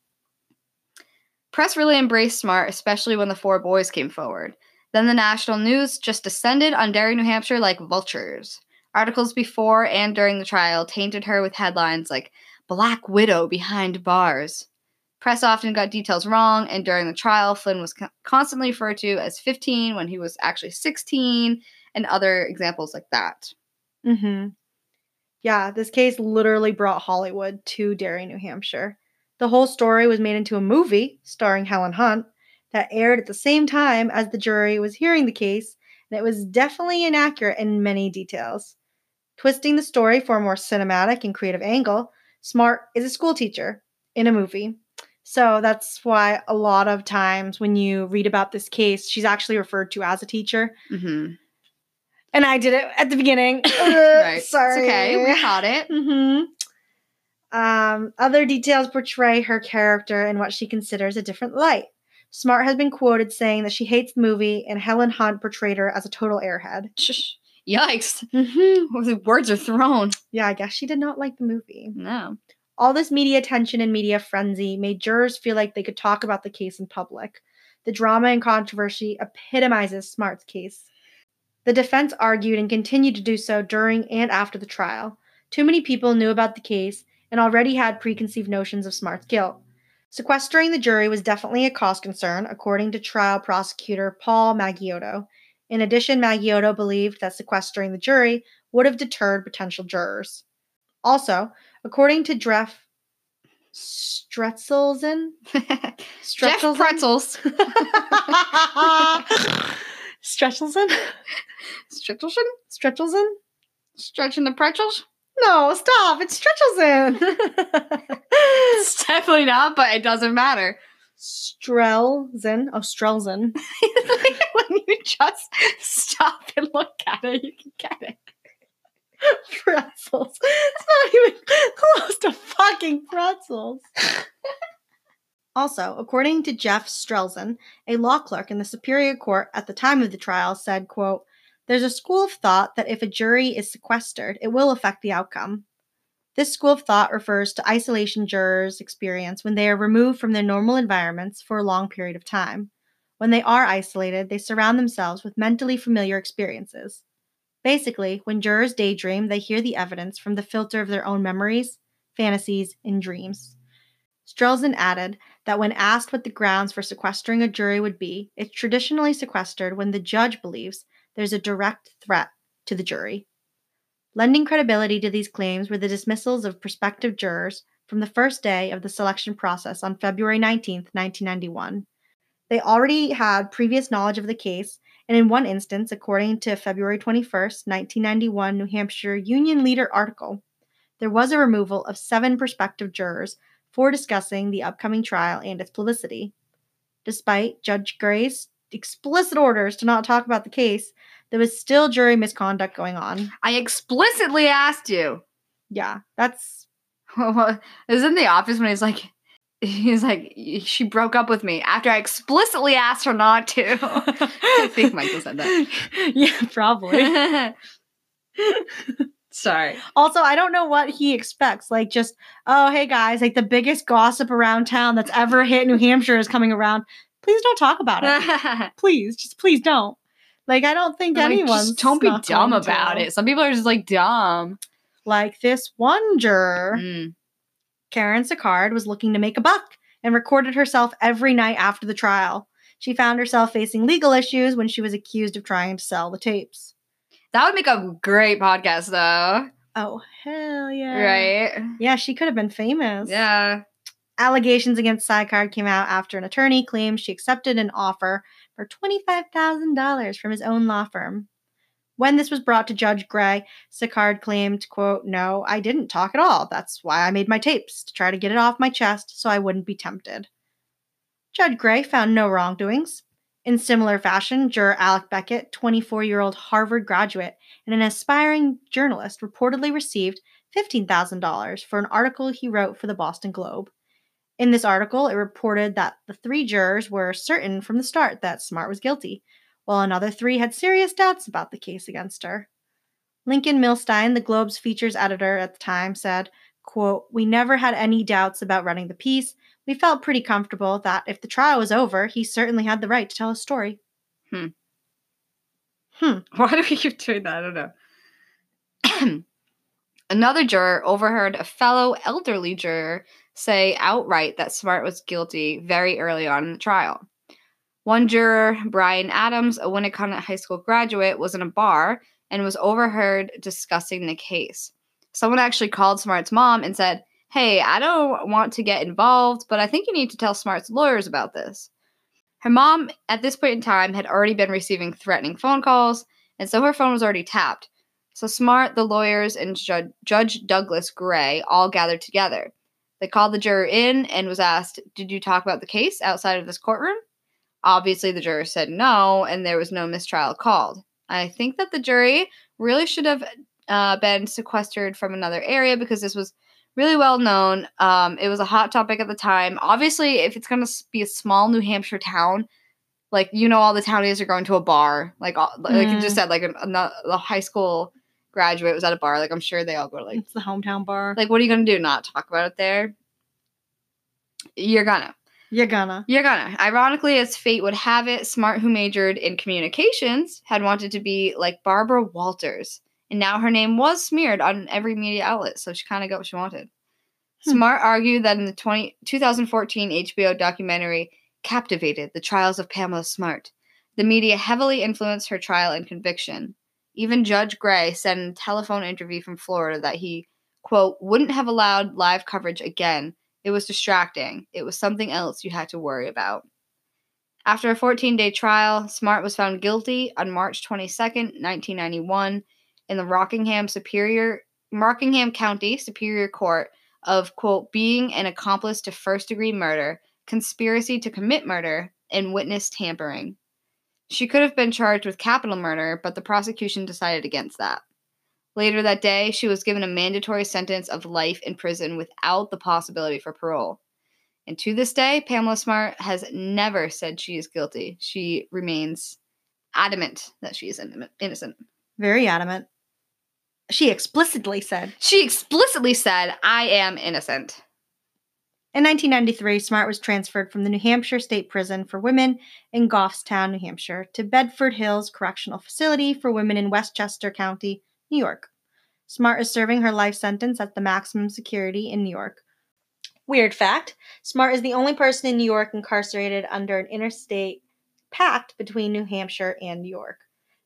Press really embraced Smart, especially when the four boys came forward. Then the national news just descended on Derry, New Hampshire like vultures. Articles before and during the trial tainted her with headlines like, Black Widow behind bars. Press often got details wrong, and during the trial, Flynn was co- constantly referred to as fifteen when he was actually sixteen, and other examples like that. Mm-hmm. Yeah, this case literally brought Hollywood to Derry, New Hampshire. The whole story was made into a movie starring Helen Hunt that aired at the same time as the jury was hearing the case, and it was definitely inaccurate in many details. Twisting the story for a more cinematic and creative angle, Smart is a school teacher in a movie. So that's why a lot of times when you read about this case, she's actually referred to as a teacher. Mm-hmm. And I did it at the beginning. Right. Sorry. It's okay. We caught it. Mm-hmm. Um, other details portray her character in what she considers a different light. Smart has been quoted saying that she hates the movie, and Helen Hunt portrayed her as a total airhead. Yikes. Mm-hmm. The words are thrown. Yeah, I guess she did not like the movie. No. All this media attention and media frenzy made jurors feel like they could talk about the case in public. The drama and controversy epitomizes Smart's case. The defense argued and continued to do so during and after the trial. Too many people knew about the case and already had preconceived notions of Smart's guilt. Sequestering the jury was definitely a cost concern, according to trial prosecutor Paul Maggiotto. In addition, Maggiotto believed that sequestering the jury would have deterred potential jurors. Also, according to Jeff Stretzelsen, Jeff Pretzels. Stretzelsen? Stretchelson? Stretzelsen? Stretching the pretzels? No, stop. It's Stretzelsen. It's definitely not, but it doesn't matter. Strelzen. Oh, Strelzen. When you just stop and look at it, you can get it. Pretzels. It's not even close to fucking pretzels. Also, according to Jeff Strelzen, a law clerk in the Superior Court at the time of the trial said, quote, "There's a school of thought that if a jury is sequestered, it will affect the outcome. This school of thought refers to isolation jurors' experience when they are removed from their normal environments for a long period of time. When they are isolated, they surround themselves with mentally familiar experiences. Basically, when jurors daydream, they hear the evidence from the filter of their own memories, fantasies, and dreams." Strelzen added that when asked what the grounds for sequestering a jury would be, it's traditionally sequestered when the judge believes there's a direct threat to the jury. Lending credibility to these claims were the dismissals of prospective jurors from the first day of the selection process on February nineteenth, nineteen ninety-one. They already had previous knowledge of the case, and in one instance, according to a February twenty-first, nineteen ninety-one New Hampshire Union Leader article, there was a removal of seven prospective jurors for discussing the upcoming trial and its publicity. Despite Judge Gray's explicit orders to not talk about the case, there was still jury misconduct going on. I explicitly asked you. Yeah, that's... It was in the office when he's like, he's like, she broke up with me after I explicitly asked her not to. I think Michael said that. Yeah, probably. Sorry. Also, I don't know what he expects. Like, just, oh, hey guys, like the biggest gossip around town that's ever hit New Hampshire is coming around. Please don't talk about it. Please, just please don't. Like, I don't think like, anyone's. Just don't be dumb about to. it. Some people are just like dumb. Like this one juror, mm. Karen Sicard, was looking to make a buck and recorded herself every night after the trial. She found herself facing legal issues when she was accused of trying to sell the tapes. That would make a great podcast, though. Oh, hell yeah. Right? Yeah, she could have been famous. Yeah. Allegations against Sicard came out after an attorney claimed she accepted an offer for twenty-five thousand dollars from his own law firm. When this was brought to Judge Gray, Sicard claimed, quote, "No, I didn't talk at all. That's why I made my tapes, to try to get it off my chest so I wouldn't be tempted." Judge Gray found no wrongdoings. In similar fashion, juror Alec Beckett, twenty-four-year-old Harvard graduate and an aspiring journalist, reportedly received fifteen thousand dollars for an article he wrote for the Boston Globe. In this article, it reported that the three jurors were certain from the start that Smart was guilty, while another three had serious doubts about the case against her. Lincoln Milstein, the Globe's features editor at the time, said, quote, "We never had any doubts about running the piece. We felt pretty comfortable that if the trial was over, he certainly had the right to tell his story." Hmm. Hmm. Why do we keep doing that? I don't know. Another juror overheard a fellow elderly juror say outright that Smart was guilty very early on in the trial. One juror, Brian Adams, a Winnicott High School graduate, was in a bar and was overheard discussing the case. Someone actually called Smart's mom and said, "Hey, I don't want to get involved, but I think you need to tell Smart's lawyers about this." Her mom, at this point in time, had already been receiving threatening phone calls, and so her phone was already tapped. So Smart, the lawyers, and Judge, Judge Douglas Gray all gathered together. They called the juror in and was asked, "Did you talk about the case outside of this courtroom?" Obviously, the juror said no, and there was no mistrial called. I think that the jury really should have uh, been sequestered from another area because this was really well known. Um, it was a hot topic at the time. Obviously, if it's going to be a small New Hampshire town, like, you know, all the townies are going to a bar. Like, all, mm. like you just said, like, a, a, a high school graduate was at a bar. Like, I'm sure they all go to, like... It's the hometown bar. Like, what are you going to do? Not talk about it there? You're gonna. You're gonna. You're gonna. Ironically, as fate would have it, Smart, who majored in communications, had wanted to be like Barbara Walters. And now her name was smeared on every media outlet, so she kind of got what she wanted. Hmm. Smart argued that in the twenty, twenty fourteen H B O documentary, Captivated, The Trials of Pamela Smart, the media heavily influenced her trial and conviction. Even Judge Gray said in a telephone interview from Florida that he, quote, "wouldn't have allowed live coverage again. It was distracting. It was something else you had to worry about." After a fourteen-day trial, Smart was found guilty on March twenty-second, nineteen ninety-one, in the Rockingham Superior, Rockingham County Superior Court of, quote, being an accomplice to first-degree murder, conspiracy to commit murder, and witness tampering. She could have been charged with capital murder, but the prosecution decided against that. Later that day, she was given a mandatory sentence of life in prison without the possibility for parole. And to this day, Pamela Smart has never said she is guilty. She remains adamant that she is innocent. Very adamant. She explicitly said. She explicitly said, "I am innocent." In nineteen ninety-three, Smart was transferred from the New Hampshire State Prison for Women in Goffstown, New Hampshire, to Bedford Hills Correctional Facility for Women in Westchester County, New York. Smart is serving her life sentence at the maximum security in New York. Weird fact, Smart is the only person in New York incarcerated under an interstate pact between New Hampshire and New York.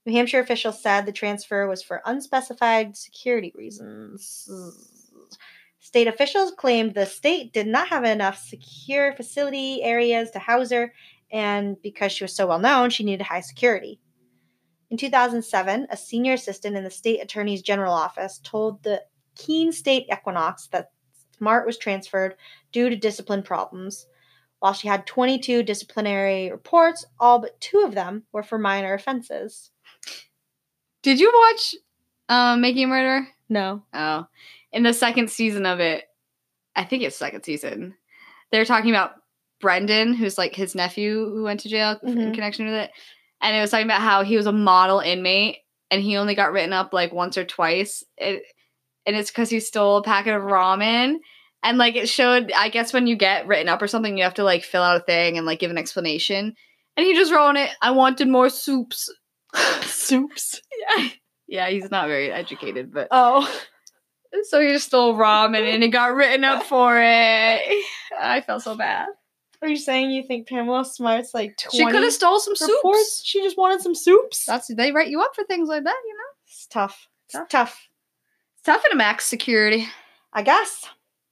New Hampshire officials said the transfer was for unspecified security reasons. State officials claimed the state did not have enough secure facility areas to house her, and because she was so well known, she needed high security. In two thousand seven, a senior assistant in the state attorney's general office told the Keene State Equinox that Smart was transferred due to discipline problems. While she had twenty-two disciplinary reports, all but two of them were for minor offenses. Did you watch uh, Making a Murderer? No. Oh. In the second season of it, I think it's second season, they're talking about Brendan, who's like his nephew who went to jail Mhm. in connection with it. And it was talking about how he was a model inmate and he only got written up like once or twice. It, and it's because he stole a packet of ramen. And like it showed, I guess when you get written up or something, you have to like fill out a thing and like give an explanation. And he just wrote on it, I wanted more soups. Soups? Yeah. Yeah, he's not very educated, but. Oh. So he just stole ramen and he got written up for it. I felt so bad. Are you saying you think Pamela Smart's like twenty She could have stole some reports? soups. She just wanted some soups? That's they write you up for things like that, you know? It's tough. It's Tough. tough. It's tough in a max security. I guess.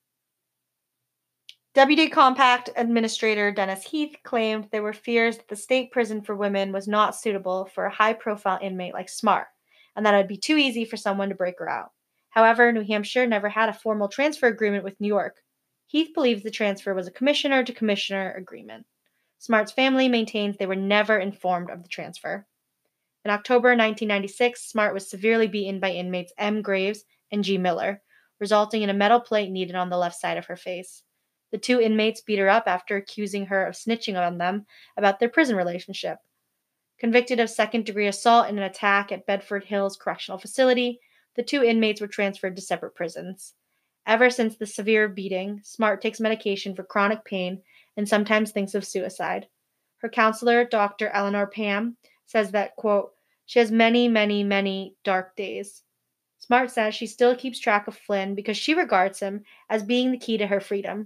Deputy Compact Administrator Dennis Heath claimed there were fears that the state prison for women was not suitable for a high-profile inmate like Smart, and that it would be too easy for someone to break her out. However, New Hampshire never had a formal transfer agreement with New York. Heath believes the transfer was a commissioner-to-commissioner agreement. Smart's family maintains they were never informed of the transfer. In October nineteen ninety-six, Smart was severely beaten by inmates M. Graves and G. Miller, resulting in a metal plate needed on the left side of her face. The two inmates beat her up after accusing her of snitching on them about their prison relationship. Convicted of second-degree assault in an attack at Bedford Hills Correctional Facility, the two inmates were transferred to separate prisons. Ever since the severe beating, Smart takes medication for chronic pain and sometimes thinks of suicide. Her counselor, Doctor Eleanor Pam, says that, quote, she has many, many, many dark days. Smart says she still keeps track of Flynn because she regards him as being the key to her freedom.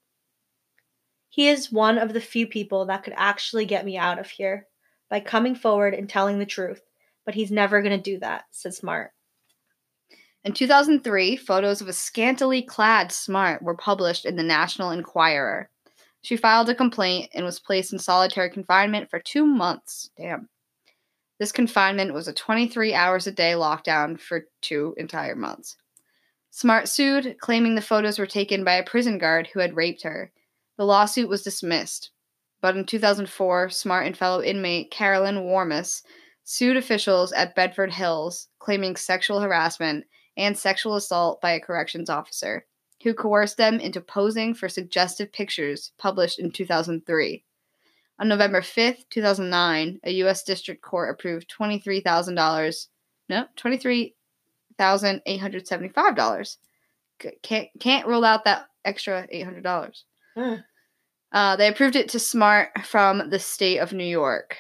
He is one of the few people that could actually get me out of here by coming forward and telling the truth, but he's never going to do that, said Smart. In two thousand three, photos of a scantily clad Smart were published in the National Enquirer. She filed a complaint and was placed in solitary confinement for two months. Damn. This confinement was a twenty-three hours a day lockdown for two entire months. Smart sued, claiming the photos were taken by a prison guard who had raped her. The lawsuit was dismissed. But in two thousand four, Smart and fellow inmate Carolyn Warmus sued officials at Bedford Hills, claiming sexual harassment and sexual assault by a corrections officer, who coerced them into posing for suggestive pictures published in two thousand three. On November fifth, two thousand nine, a U S District Court approved twenty-three thousand dollars, no, twenty-three thousand eight hundred seventy-five dollars. Can't, can't rule out that extra eight hundred dollars. Mm. Uh, they approved it to Smart from the state of New York.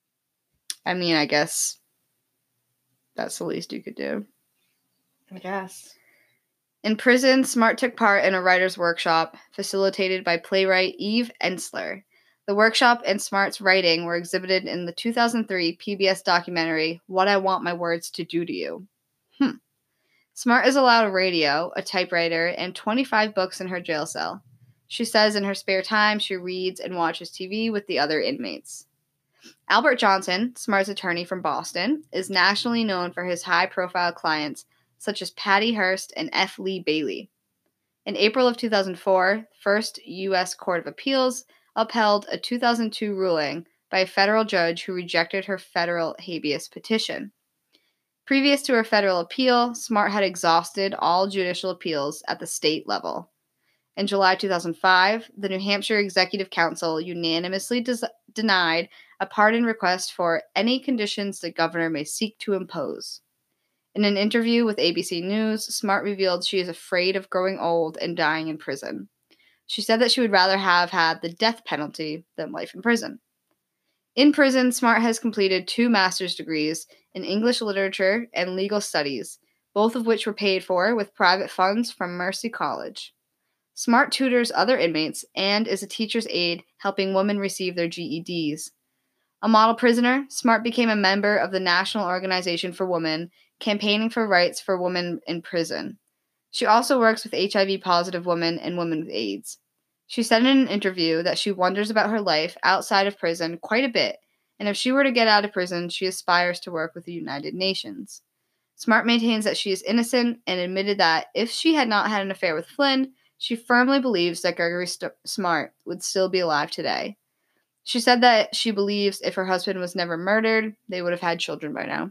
I mean, I guess that's the least you could do. I guess. In prison, Smart took part in a writer's workshop facilitated by playwright Eve Ensler. The workshop and Smart's writing were exhibited in the two thousand three P B S documentary, What I Want My Words to Do to You. Hmm. Smart is allowed a radio, a typewriter, and twenty-five books in her jail cell. She says in her spare time she reads and watches T V with the other inmates. Albert Johnson, Smart's attorney from Boston, is nationally known for his high-profile clients such as Patty Hearst and F. Lee Bailey. In April of two thousand four, First U S Court of Appeals upheld a two thousand two ruling by a federal judge who rejected her federal habeas petition. Previous to her federal appeal, Smart had exhausted all judicial appeals at the state level. In July two thousand five, the New Hampshire Executive Council unanimously des- denied a pardon request for any conditions the governor may seek to impose. In an interview with A B C News, Smart revealed she is afraid of growing old and dying in prison. She said that she would rather have had the death penalty than life in prison. In prison, Smart has completed two master's degrees in English literature and legal studies, both of which were paid for with private funds from Mercy College. Smart tutors other inmates and is a teacher's aide helping women receive their G E Ds. A model prisoner, Smart became a member of the National Organization for Women, campaigning for rights for women in prison. She also works with H I V-positive women and women with AIDS. She said in an interview that she wonders about her life outside of prison quite a bit, and if she were to get out of prison, she aspires to work with the United Nations. Smart maintains that she is innocent and admitted that if she had not had an affair with Flynn, she firmly believes that Gregory St- Smart would still be alive today. She said that she believes if her husband was never murdered, they would have had children by now.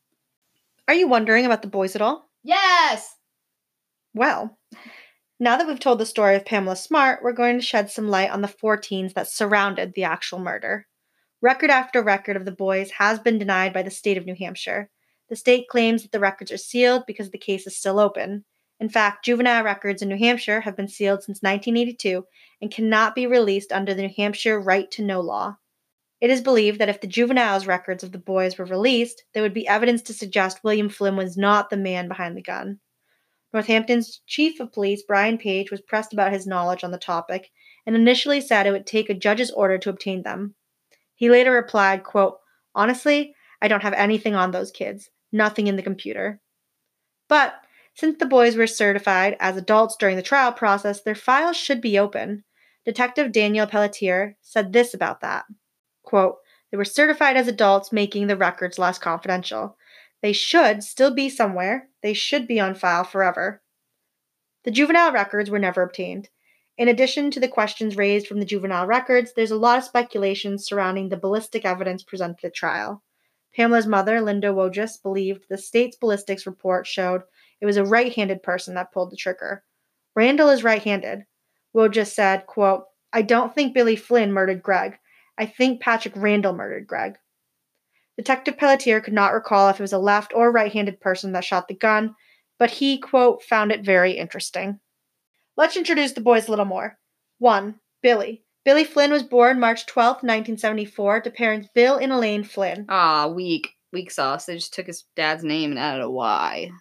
Are you wondering about the boys at all? Yes! Well, now that we've told the story of Pamela Smart, we're going to shed some light on the four teens that surrounded the actual murder. Record after record of the boys has been denied by the state of New Hampshire. The state claims that the records are sealed because the case is still open. In fact, juvenile records in New Hampshire have been sealed since nineteen eighty-two and cannot be released under the New Hampshire Right to Know law. It is believed that if the juveniles' records of the boys were released, there would be evidence to suggest William Flynn was not the man behind the gun. Northampton's chief of police, Brian Page, was pressed about his knowledge on the topic and initially said it would take a judge's order to obtain them. He later replied, quote, "Honestly, I don't have anything on those kids. Nothing in the computer." But since the boys were certified as adults during the trial process, their files should be open. Detective Daniel Pelletier said this about that. Quote, "They were certified as adults, making the records less confidential. They should still be somewhere. They should be on file forever." The juvenile records were never obtained. In addition to the questions raised from the juvenile records, there's a lot of speculation surrounding the ballistic evidence presented at trial. Pamela's mother, Linda Wojcik, believed the state's ballistics report showed it was a right-handed person that pulled the trigger. Randall is right-handed. Wojcik said, quote, "I don't think Billy Flynn murdered Greg. I think Patrick Randall murdered Greg." Detective Pelletier could not recall if it was a left or right-handed person that shot the gun, but he, quote, "found it very interesting." Let's introduce the boys a little more. One, Billy. Billy Flynn was born March twelfth, nineteen seventy-four, to parents Bill and Elaine Flynn. Aw, weak. Weak sauce. They just took his dad's name and added a Y.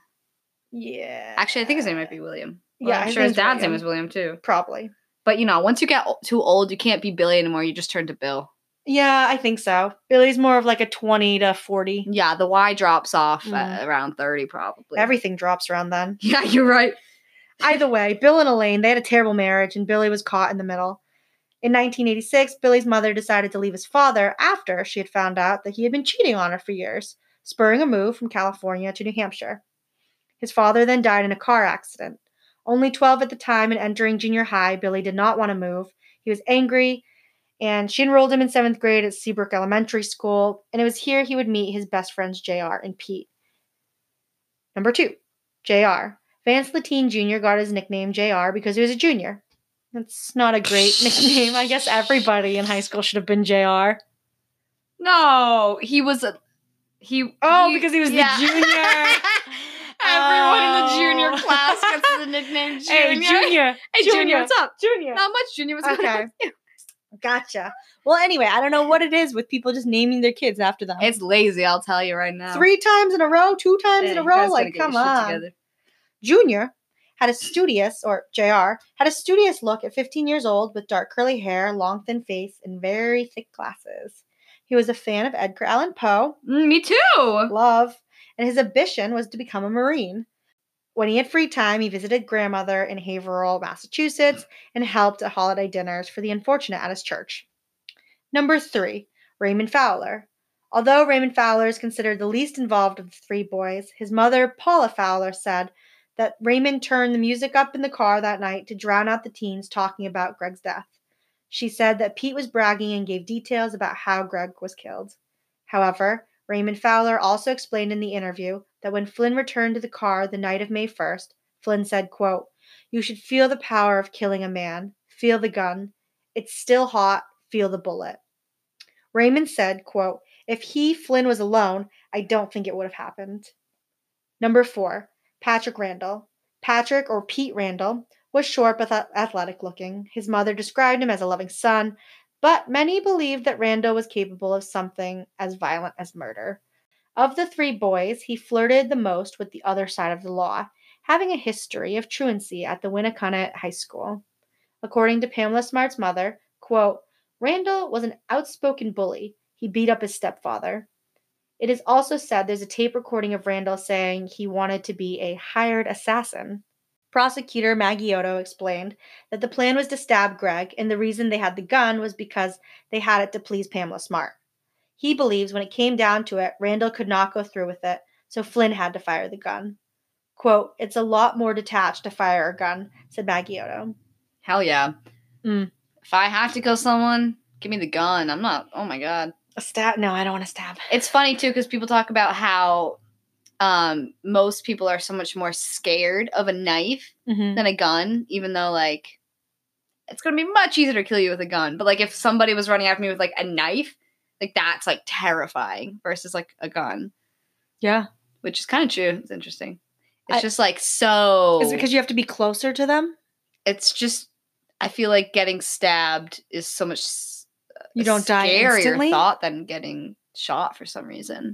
Yeah. Actually, I think his name might be William. Well, Yeah, I'm his sure his name's dad's William. name is William, too. Probably. But, you know, once you get o- too old, you can't be Billy anymore. You just turn to Bill. Yeah, I think so. Billy's more of like a twenty to forty. Yeah, the Y drops off Mm. at around thirty, probably. Everything drops around then. Yeah, you're right. Either way, Bill and Elaine, they had a terrible marriage, and Billy was caught in the middle. In nineteen eighty-six, Billy's mother decided to leave his father after she had found out that he had been cheating on her for years, spurring a move from California to New Hampshire. His father then died in a car accident. Only twelve at the time and entering junior high, Billy did not want to move. He was angry, and she enrolled him in seventh grade at Seabrook Elementary School, and it was here he would meet his best friends J R and Pete. Number two, J R. Vance Latine Junior got his nickname J R because he was a junior. That's not a great nickname. I guess everybody in high school should have been J R. No, he was a... He, Oh, he- because he was yeah. the junior. Everyone in the Oh. junior class gets the nickname Junior. Hey, junior. Hey, Junior, what's up? Junior. Not much, Junior. What's going Okay. on with you? Gotcha. Well, anyway, I don't know what it is with people just naming their kids after them. It's lazy, I'll tell you right now. Three times in a row, two times Yeah, in a you row. guys gotta Like, get your come shit on. together. Junior had a studious, or J R, had a studious look at fifteen years old with dark curly hair, long thin face, and very thick glasses. He was a fan of Edgar Allan Poe, Mm, me too. love, and his ambition was to become a Marine. When he had free time, he visited grandmother in Haverhill, Massachusetts, and helped at holiday dinners for the unfortunate at his church. Number three, Raymond Fowler. Although Raymond Fowler is considered the least involved of the three boys, his mother, Paula Fowler, said that Raymond turned the music up in the car that night to drown out the teens talking about Greg's death. She said that Pete was bragging and gave details about how Greg was killed. However, Raymond Fowler also explained in the interview that when Flynn returned to the car the night of May first, Flynn said, quote, "You should feel the power of killing a man. Feel the gun. It's still hot. Feel the bullet." Raymond said, quote, "If he, Flynn, was alone, I don't think it would have happened." Number four, Patrick Randall. Patrick, or Pete Randall, was short but athletic looking. His mother described him as a loving son, but many believed that Randall was capable of something as violent as murder. Of the three boys, he flirted the most with the other side of the law, having a history of truancy at the Winnacunnet High School. According to Pamela Smart's mother, quote, "Randall was an outspoken bully. he beat up his stepfather. It is also said there's a tape recording of Randall saying he wanted to be a hired assassin. Prosecutor Maggie Otto explained that the plan was to stab Greg, and the reason they had the gun was because they had it to please Pamela Smart. He believes when it came down to it, Randall could not go through with it, so Flynn had to fire the gun. Quote, "It's a lot more detached to fire a gun," said Maggie Otto. Hell yeah. Mm. If I have to kill someone, give me the gun. I'm not, oh my God. A stab? No, I don't want to stab. It's funny, too, because people talk about how um, most people are so much more scared of a knife Mm-hmm. than a gun, even though, like, it's going to be much easier to kill you with a gun. But, like, if somebody was running after me with, like, a knife, like, that's, like, terrifying versus, like, a gun. Yeah. Which is kind of true. It's interesting. It's I, just, like, so... Is it because you have to be closer to them? It's just... I feel like getting stabbed is so much... You don't die instantly? thought than getting shot for some reason.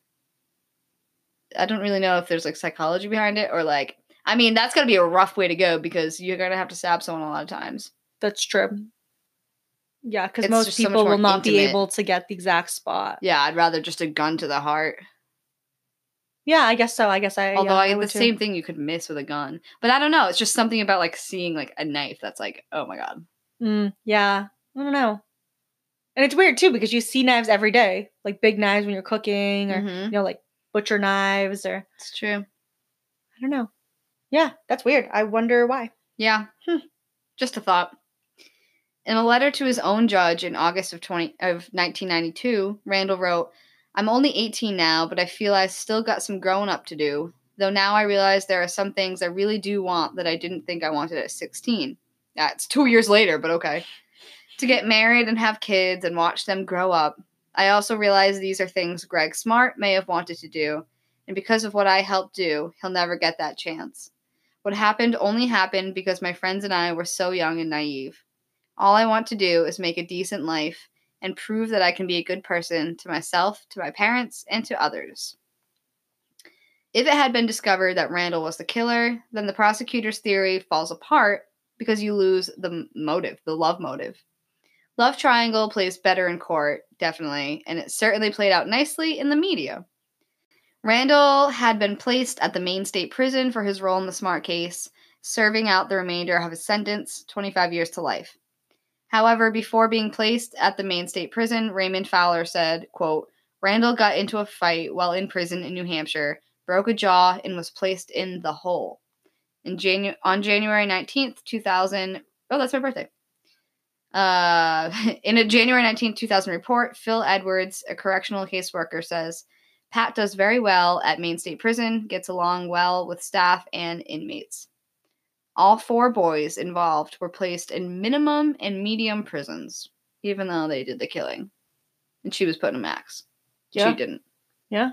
I don't really know if there's, like, psychology behind it or, like... I mean, that's gotta be a rough way to go because you're gonna have to stab someone a lot of times. That's true. Yeah, because It's most just so people much more will not be intimate. able to get the exact spot. Yeah, I'd rather just a gun to the heart. Yeah, I guess so. I guess I. Although yeah, I, I the would too. same thing you could miss with a gun. But I don't know. It's just something about, like, seeing, like, a knife that's like, oh my God. Mm, yeah, I don't know. And it's weird too because you see knives every day, like big knives when you're cooking, or Mhm. you know, like butcher knives, or It's true. I don't know. Yeah, that's weird. I wonder why. Yeah. Hmm. Just a thought. In a letter to his own judge in August of twenty of nineteen ninety-two, Randall wrote, "I'm only eighteen now, but I feel I've still got some growing up to do. Though now I realize there are some things I really do want that I didn't think I wanted at sixteen. Yeah, it's two years later, but okay. To get married and have kids and watch them grow up. I also realize these are things Greg Smart may have wanted to do, and because of what I helped do, he'll never get that chance. What happened only happened because my friends and I were so young and naive. All I want to do is make a decent life and prove that I can be a good person to myself, to my parents, and to others." If it had been discovered that Randall was the killer, then the prosecutor's theory falls apart because you lose the motive, the love motive. Love triangle plays better in court, definitely, and it certainly played out nicely in the media. Randall had been placed at the Maine State Prison for his role in the Smart case, serving out the remainder of his sentence, twenty-five years to life. However, before being placed at the Maine State Prison, Raymond Fowler said, quote, "Randall got into a fight while in prison in New Hampshire, broke a jaw, and was placed in the hole. In Janu- on January nineteenth, two thousand... Oh, that's my birthday. Uh, in a January nineteenth, two thousand report, Phil Edwards, a correctional caseworker, says, "Pat does very well at Maine State Prison, gets along well with staff and inmates." All four boys involved were placed in minimum and medium prisons, even though they did the killing. And she was put in a max. Yeah. She didn't. Yeah.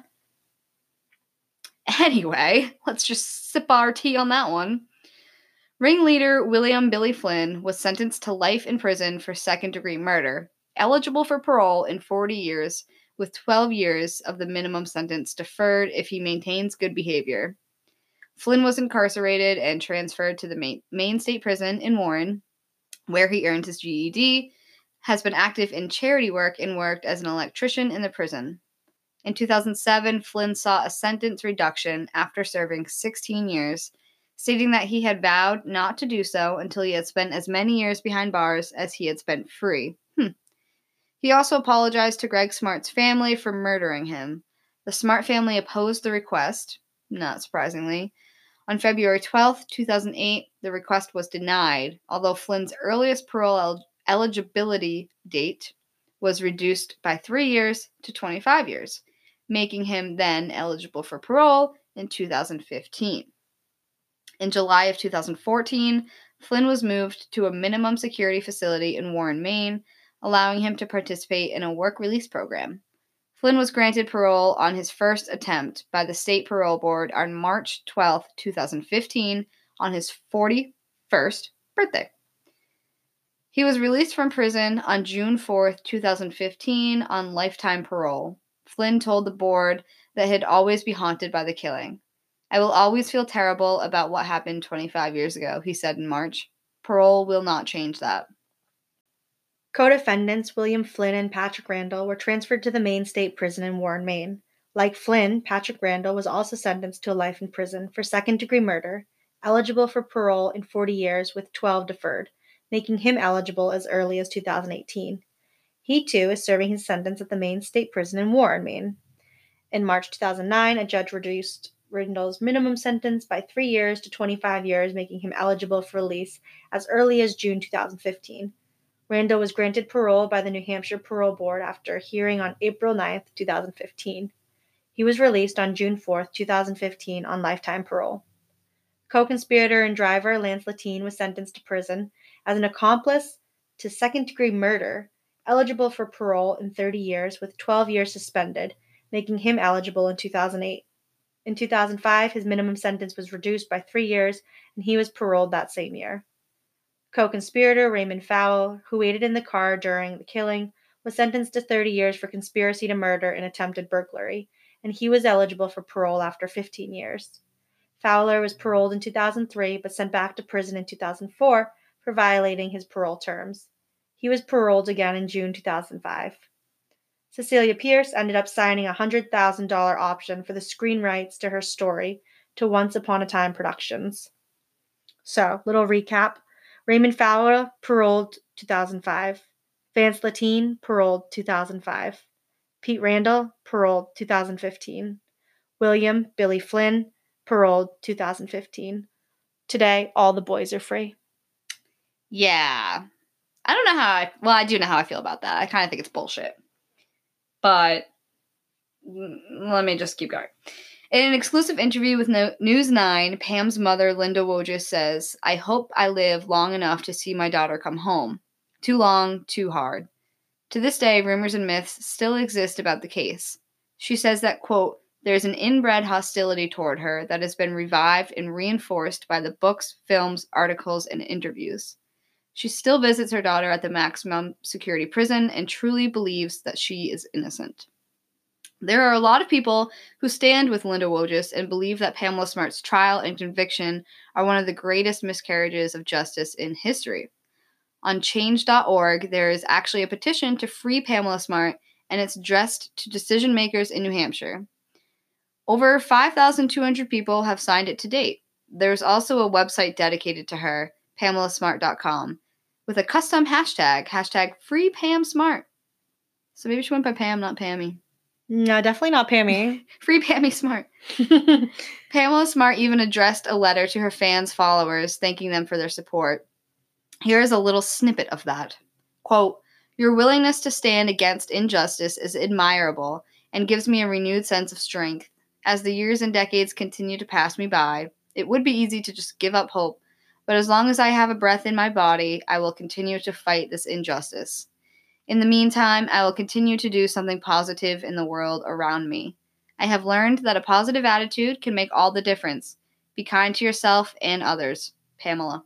Anyway, let's just sip our tea on that one. Ringleader William Billy Flynn was sentenced to life in prison for second-degree murder, eligible for parole in forty years, with twelve years of the minimum sentence deferred if he maintains good behavior. Flynn was incarcerated and transferred to the Maine, Maine State Prison in Warren, where he earned his G E D, has been active in charity work, and worked as an electrician in the prison. In two thousand seven, Flynn sought a sentence reduction after serving sixteen years, stating that he had vowed not to do so until he had spent as many years behind bars as he had spent free. Hmm. He also apologized to Greg Smart's family for murdering him. The Smart family opposed the request, not surprisingly. On February twelfth, two thousand eight, the request was denied, although Flynn's earliest parole el- eligibility date was reduced by three years to twenty-five years, making him then eligible for parole in two thousand fifteen. In July of two thousand fourteen, Flynn was moved to a minimum security facility in Warren, Maine, allowing him to participate in a work release program. Flynn was granted parole on his first attempt by the State Parole Board on March twelfth, two thousand fifteen, on his forty-first birthday. He was released from prison on June fourth, two thousand fifteen, on lifetime parole. Flynn told the board that he'd always be haunted by the killing. "I will always feel terrible about what happened twenty-five years ago," he said in March. "Parole will not change that." Co-defendants William Flynn and Patrick Randall were transferred to the Maine State Prison in Warren, Maine. Like Flynn, Patrick Randall was also sentenced to a life in prison for second-degree murder, eligible for parole in forty years with twelve deferred, making him eligible as early as two thousand eighteen. He, too, is serving his sentence at the Maine State Prison in Warren, Maine. In March two thousand nine, a judge reduced Randall's minimum sentence by three years to twenty-five years, making him eligible for release as early as June two thousand fifteen. Randall was granted parole by the New Hampshire Parole Board after a hearing on April ninth, two thousand fifteen. He was released on June fourth, two thousand fifteen on lifetime parole. Co-conspirator and driver Lance Latine was sentenced to prison as an accomplice to second-degree murder, eligible for parole in thirty years with twelve years suspended, making him eligible in two thousand eight. In two thousand five, his minimum sentence was reduced by three years, and he was paroled that same year. Co-conspirator Raymond Fowle, who waited in the car during the killing, was sentenced to thirty years for conspiracy to murder and attempted burglary, and he was eligible for parole after fifteen years. Fowler was paroled in two thousand three, but sent back to prison in two thousand four for violating his parole terms. He was paroled again in June two thousand five. Cecilia Pierce ended up signing a one hundred thousand dollars option for the screen rights to her story to Once Upon a Time Productions. So, little recap. Raymond Fowler, paroled two thousand five. Vance Latine, paroled two thousand five. Pete Randall, paroled two thousand fifteen. William Billy Flynn, paroled two thousand fifteen. Today, all the boys are free. Yeah. I don't know how I... Well, I do know how I feel about that. I kind of think it's bullshit. But let me just keep going. In an exclusive interview with no- News nine, Pam's mother, Linda Wojcik, says, "I hope I live long enough to see my daughter come home. Too long, too hard." To this day, rumors and myths still exist about the case. She says that, quote, "There's an inbred hostility toward her that has been revived and reinforced by the books, films, articles, and interviews. She still visits her daughter at the maximum security prison and truly believes that she is innocent." There are a lot of people who stand with Linda Wojcik and believe that Pamela Smart's trial and conviction are one of the greatest miscarriages of justice in history. On change dot org, there is actually a petition to free Pamela Smart, and it's addressed to decision makers in New Hampshire. Over five thousand two hundred people have signed it to date. There's also a website dedicated to her, pamela smart dot com, with a custom hashtag, hashtag free Pam Smart. So maybe she went by Pam, not Pammy. No, definitely not Pammy. Free Pammy Smart. Pamela Smart even addressed a letter to her fans' followers, thanking them for their support. Here is a little snippet of that. Quote, "Your willingness to stand against injustice is admirable and gives me a renewed sense of strength. As the years and decades continue to pass me by, it would be easy to just give up hope, but as long as I have a breath in my body, I will continue to fight this injustice. In the meantime, I will continue to do something positive in the world around me. I have learned that a positive attitude can make all the difference. Be kind to yourself and others. Pamela."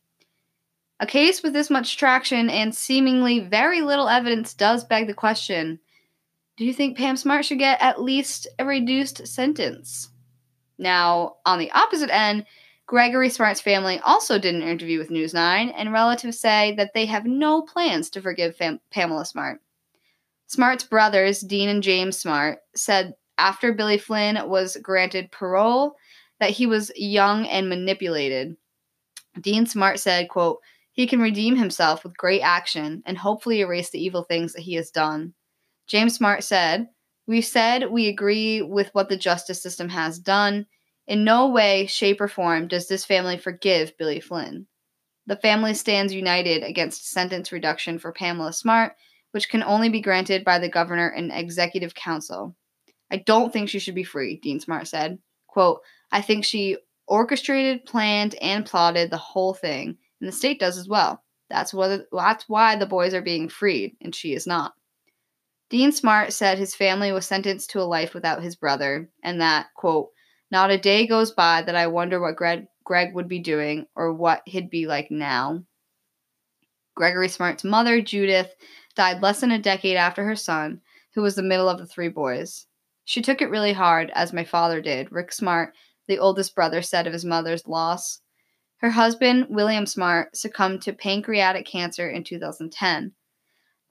A case with this much traction and seemingly very little evidence does beg the question, do you think Pam Smart should get at least a reduced sentence? Now, on the opposite end, Gregory Smart's family also did an interview with News nine, and relatives say that they have no plans to forgive Fam- Pamela Smart. Smart's brothers, Dean and James Smart, said after Billy Flynn was granted parole that he was young and manipulated. Dean Smart said, quote, "He can redeem himself with great action and hopefully erase the evil things that he has done." James Smart said, "We've said we agree with what the justice system has done. In no way, shape, or form does this family forgive Billy Flynn. The family stands united against sentence reduction for Pamela Smart, which can only be granted by the governor and executive council. I don't think she should be free," Dean Smart said. Quote, "I think she orchestrated, planned, and plotted the whole thing, and the state does as well. That's, what, that's why the boys are being freed, and she is not." Dean Smart said his family was sentenced to a life without his brother, and that, quote, "Not a day goes by that I wonder what Greg, Greg would be doing or what he'd be like now." Gregory Smart's mother, Judith, died less than a decade after her son, who was the middle of the three boys. "She took it really hard, as my father did," Rick Smart, the oldest brother, said of his mother's loss. Her husband, William Smart, succumbed to pancreatic cancer in two thousand ten.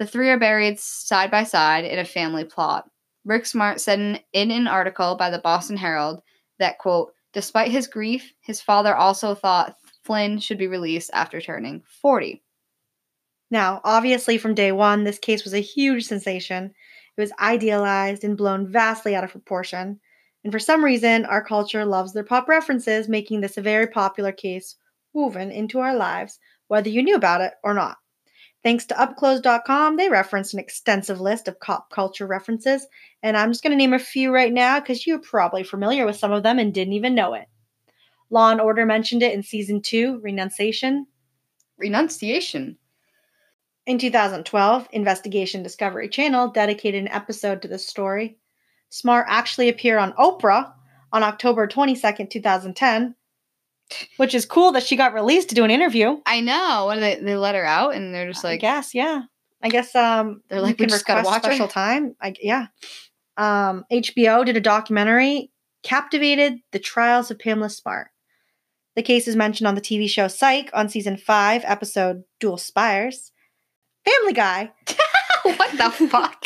The three are buried side by side in a family plot. Rick Smart said in, in an article by the Boston Herald that, quote, despite his grief, his father also thought Flynn should be released after turning forty. Now, obviously from day one, this case was a huge sensation. It was idealized and blown vastly out of proportion. And for some reason, our culture loves their pop references, making this a very popular case woven into our lives, whether you knew about it or not. Thanks to up close dot com, they referenced an extensive list of pop culture references, and I'm just going to name a few right now because you're probably familiar with some of them and didn't even know it. Law and Order mentioned it in Season two, Renunciation. Renunciation? In two thousand twelve, Investigation Discovery Channel dedicated an episode to this story. Smart actually appeared on Oprah on October twenty-second, twenty ten, which is cool that she got released to do an interview. I know. What, they, they let her out and they're just like... I guess, yeah. I guess um, they're like, you we can just gotta request watch special her? time. I, yeah. Um, H B O did a documentary, Captivated, The Trials of Pamela Smart. The case is mentioned on the T V show Psych on Season five, episode Dual Spires. Family Guy. What the fuck?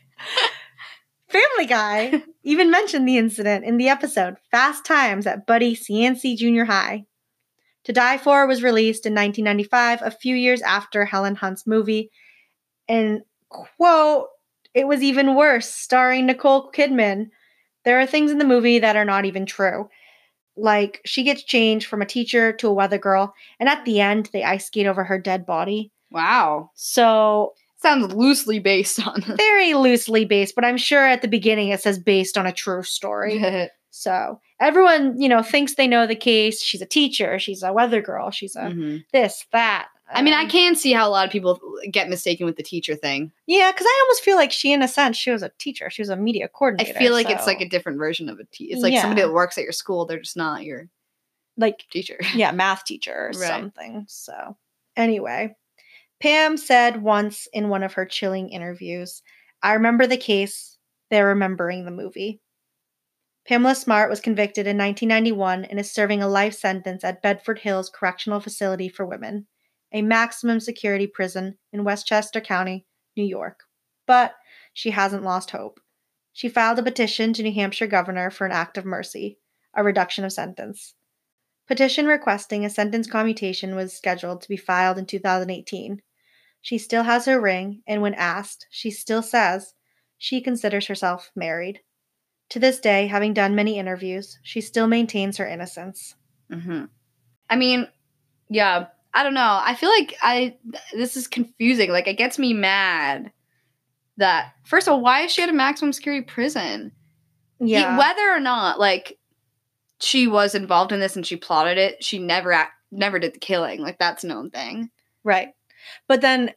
Family Guy even mentioned the incident in the episode Fast Times at Buddy Cianci Junior High. To Die For was released in nineteen ninety-five, a few years after Helen Hunt's movie. And, quote, it was even worse, starring Nicole Kidman. There are things in the movie that are not even true. Like, she gets changed from a teacher to a weather girl, and at the end, they ice skate over her dead body. Wow. So... sounds loosely based on... very loosely based, but I'm sure at the beginning it says based on a true story. So everyone, you know, thinks they know the case. She's a teacher. She's a weather girl. She's a mm-hmm. this, that. I mean, I um, can see how a lot of people get mistaken with the teacher thing. Yeah, because I almost feel like she, in a sense, she was a teacher. She was a media I coordinator. feel like so- it's like a different version of a teacher. It's like Yeah. somebody that works at your school. They're just not your like, teacher. yeah, math teacher or Right. something. So anyway, Pam said once in one of her chilling interviews, I remember the case, they're remembering the movie. Pamela Smart was convicted in nineteen ninety-one and is serving a life sentence at Bedford Hills Correctional Facility for Women, a maximum security prison in Westchester County, New York. But she hasn't lost hope. She filed a petition to New Hampshire governor for an act of mercy, a reduction of sentence. Petition requesting a sentence commutation was scheduled to be filed in two thousand eighteen. She still has her ring, and when asked, she still says she considers herself married. To this day, having done many interviews, she still maintains her innocence. Mm-hmm. I mean, yeah, I don't know. I feel like I this is confusing. Like, it gets me mad that, first of all, why is she at a maximum security prison? Yeah. E- whether or not, like, she was involved in this and she plotted it, she never act, never did the killing. Like, that's a known thing. Right. But then,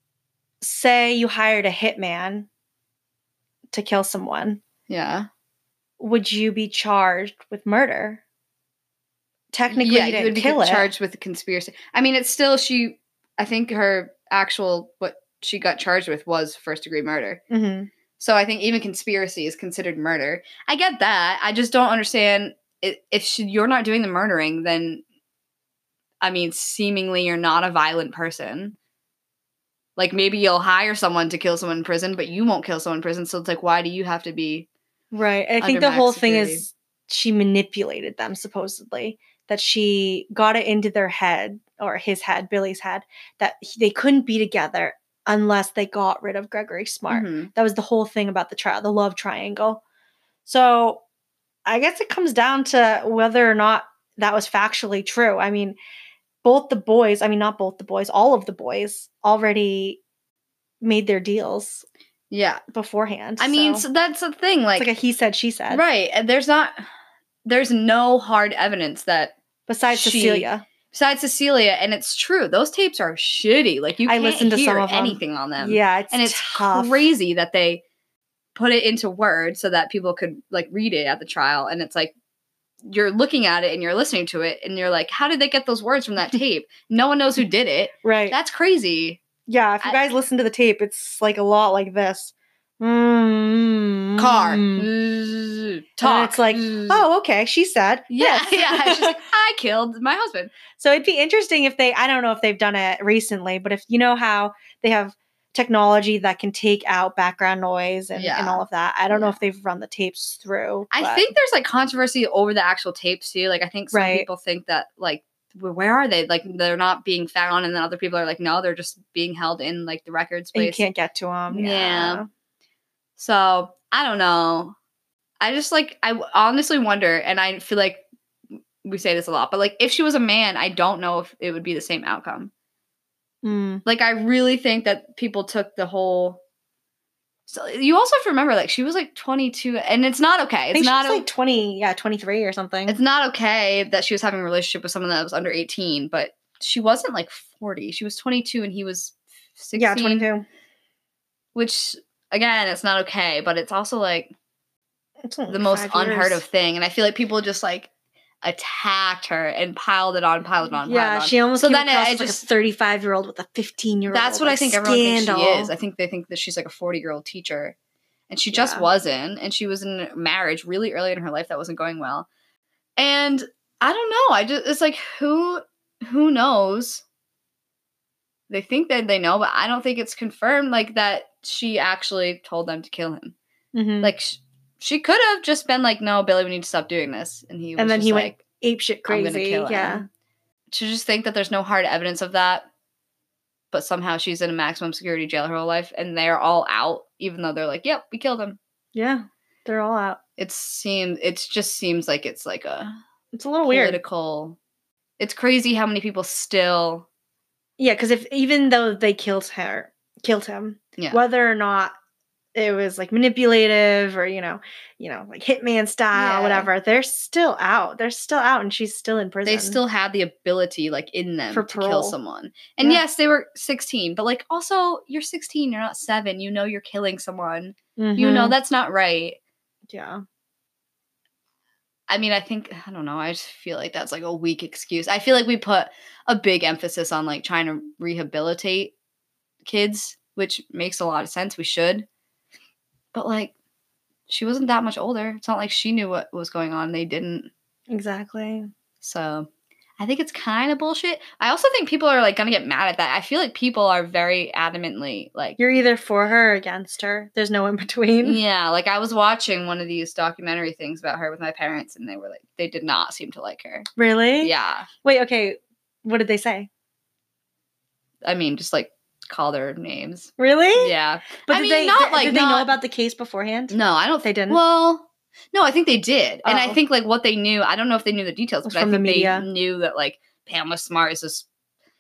say you hired a hitman to kill someone. Yeah. Would you be charged with murder? Technically, yeah, you didn't would be kill it. charged with conspiracy. I mean, it's still, she, I think her actual, what she got charged with was first degree murder. Mm-hmm. So I think even conspiracy is considered murder. I get that. I just don't understand, if, if she, you're not doing the murdering, then, I mean, seemingly you're not a violent person. Like, maybe you'll hire someone to kill someone in prison, but you won't kill someone in prison. So it's like, why do you have to be... Right. I think under the max whole thing security? is she manipulated them, supposedly. That she got it into their head, or his head, Billy's head, that he, they couldn't be together unless they got rid of Gregory Smart. Mhm. That was the whole thing about the trial, the love triangle. So I guess it comes down to whether or not that was factually true. I mean, both the boys, I mean, not both the boys, all of the boys already made their deals Yeah. beforehand. I mean, so so that's the thing. Like, it's like a he said, she said. right. And there's not... There's no hard evidence that... Besides she- Cecilia. Besides Cecilia, and it's true. Those tapes are shitty. Like, you I can't listened to hear some of them. anything on them. Yeah, it's and it's tough. crazy that they put it into words so that people could, like, read it at the trial. And it's like, you're looking at it and you're listening to it, and you're like, how did they get those words from that tape? No one knows who did it. Right. That's crazy. Yeah, if you I- guys listen to the tape, it's like a lot like this. Mm, Car. mm. Zzz, And Talk. it's like, Zzz. oh, okay, she said. Yeah, this. yeah. She's like, I killed my husband. So it'd be interesting if they, I don't know if they've done it recently, but if you know how they have technology that can take out background noise and, Yeah. and all of that. I don't know Yeah. if they've run the tapes through. I but- think there's like controversy over the actual tapes too. Like I think some Right. people think that like wh- where are they? Like they're not being found, and then other people are like, no, they're just being held in like the records and you place. can't get to them. Yeah. Yeah. So I don't know. I just like I w- honestly wonder, and I feel like we say this a lot, but like if she was a man, I don't know if it would be the same outcome. Mm. Like I really think that people took the whole. So you also have to remember, like she was like twenty-two, and it's not okay. I It's think not she was o- like twenty, yeah, twenty-three or something. It's not okay that she was having a relationship with someone that was under eighteen, but she wasn't like forty. She was twenty-two and he was sixteen. Yeah, twenty-two. Which, again, it's not okay, but it's also like It's only the most five unheard years. of thing. And I feel like people just like attacked her and piled it on, piled it on, Yeah, piled it on. she almost So came then across it, as it like just a thirty-five-year-old with a fifteen-year-old. That's what like, I think everyone thinks she scandal. is. I think they think that she's like a forty-year-old teacher. And she just Yeah. wasn't. And she was in a marriage really early in her life that wasn't going well. And I don't know. I just it's like who who knows? They think that they know, but I don't think it's confirmed like that she actually told them to kill him. Mhm. Like sh- she could have just been like, "No, Billy, we need to stop doing this." And he was And then just he like, went ape shit I'm gonna crazy. kill Yeah. him. To just think that there's no hard evidence of that, but somehow she's in a maximum security jail her whole life, and they're all out, even though they're like, "Yep, we killed him." Yeah. They're all out. It seems it just seems like it's like a It's a little weird. political. It's crazy how many people still. Yeah, because if even though they killed her, killed him, Yeah. whether or not it was like manipulative or you know, you know, like hitman style, Yeah. whatever, they're still out. They're still out, and she's still in prison. They still have the ability, like in them, For to kill parole. someone. And Yeah. yes, they were sixteen, but like also, you're sixteen, you're not seven. You know you're killing someone. You know Mhm. that's not right. Yeah. I mean, I think I don't know. I just feel like that's like a weak excuse. I feel like we put a big emphasis on like trying to rehabilitate kids, which makes a lot of sense. We should, but like, she wasn't that much older. It's not like she knew what was going on. They didn't. Exactly. So, I think it's kind of bullshit. I also think people are like gonna get mad at that. I feel like people are very adamantly like, You're either for her or against her. There's no in between. yeah. Like I was watching one of these documentary things about her with my parents, and they were like, they did not seem to like her. Really? Yeah. Wait, okay. What did they say? I mean, just like call their names. Really? Yeah. But I did mean, they not did, like did they know not- about the case beforehand? No, I don't. They didn't? Well, no, I think they did, and I Oh. think like what they knew. I don't know if they knew the details, Was but I from the think media. they knew that like Pamela Smart is this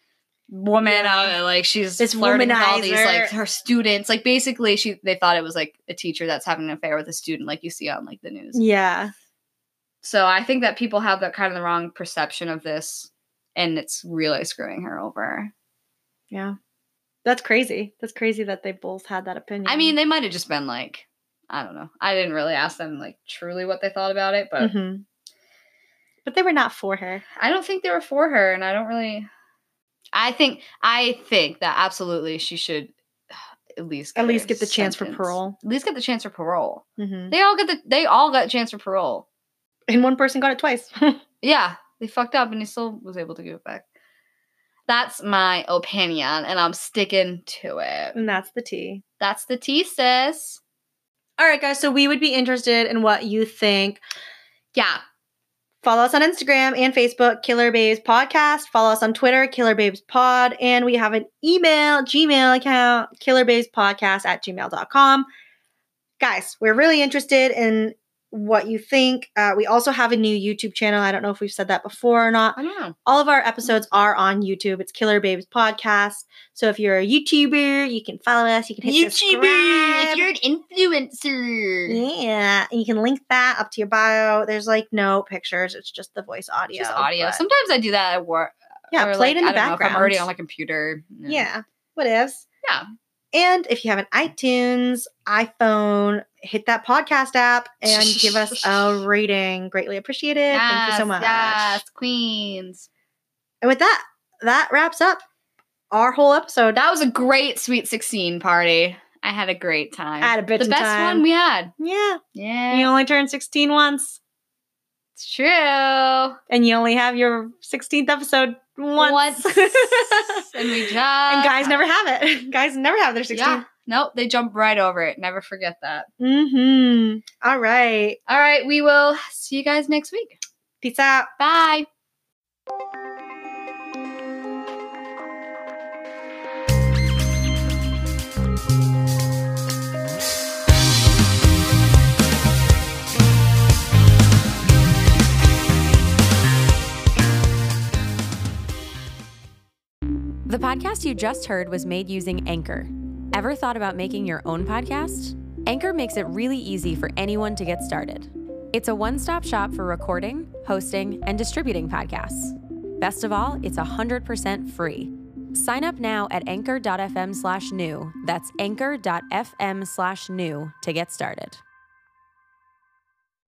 woman Yeah. out and like she's This flirting with all these womanizer. like her students. Like basically, she they thought it was like a teacher that's having an affair with a student, like you see on like the news. Yeah. So I think that people have that kind of the wrong perception of this, and it's really screwing her over. Yeah. That's crazy. That's crazy that they both had that opinion. I mean, they might have just been like, I don't know. I didn't really ask them like truly what they thought about it, but Mhm. But they were not for her. I don't think they were for her, and I don't really. I think I think that absolutely she should at least At get least a get the chance for sentence. parole. At least get the chance for parole. Mm-hmm. They all get the they all got a chance for parole. And one person got it twice. Yeah, they fucked up, and he still was able to give it back. That's my opinion, and I'm sticking to it. And that's the tea. That's the tea, sis. All right, guys. So we would be interested in what you think. Yeah. Follow us on Instagram and Facebook, Killer Babes Podcast. Follow us on Twitter, Killer Babes Pod. And we have an email, Gmail account, killerbabes.podcast at gmail dot com. Guys, we're really interested in what you think. Uh, we also have a new YouTube channel. I don't know if we've said that before or not. I don't know. All of our episodes are on YouTube. It's Killer Babes Podcast. So if you're a YouTuber, you can follow us. You can hit subscribe. an influencer. Yeah, and you can link that up to your bio. There's like no pictures. It's just the voice audio. Just audio. but- Sometimes I do that at work. Yeah, or, play it like, in the I don't know, if I'm already background. on my computer. Yeah, whatevs. Yeah. And if you have an iTunes, iPhone, hit that podcast app and give us a rating. Greatly appreciated. Thank you so much. Yes, queens. And with that, that wraps up our whole episode. That was a great Sweet sixteen party. I had a great time. I had a bitchin' The best time. one we had. Yeah, Yeah. you only turned sixteen once. It's true. And you only have your sixteenth episode once. Once. And we just... And guys never have it. Guys never have their sixteenth. Yeah. Nope, they jump right over it. Never forget that. Mm-hmm. All right. All right, we will see you guys next week. Peace out. Bye. The podcast you just heard was made using Anchor. Ever thought about making your own podcast? Anchor makes it really easy for anyone to get started. It's a one-stop shop for recording, hosting, and distributing podcasts. Best of all, it's one hundred percent free. Sign up now at anchor.fm slash new. That's anchor.fm slash new to get started.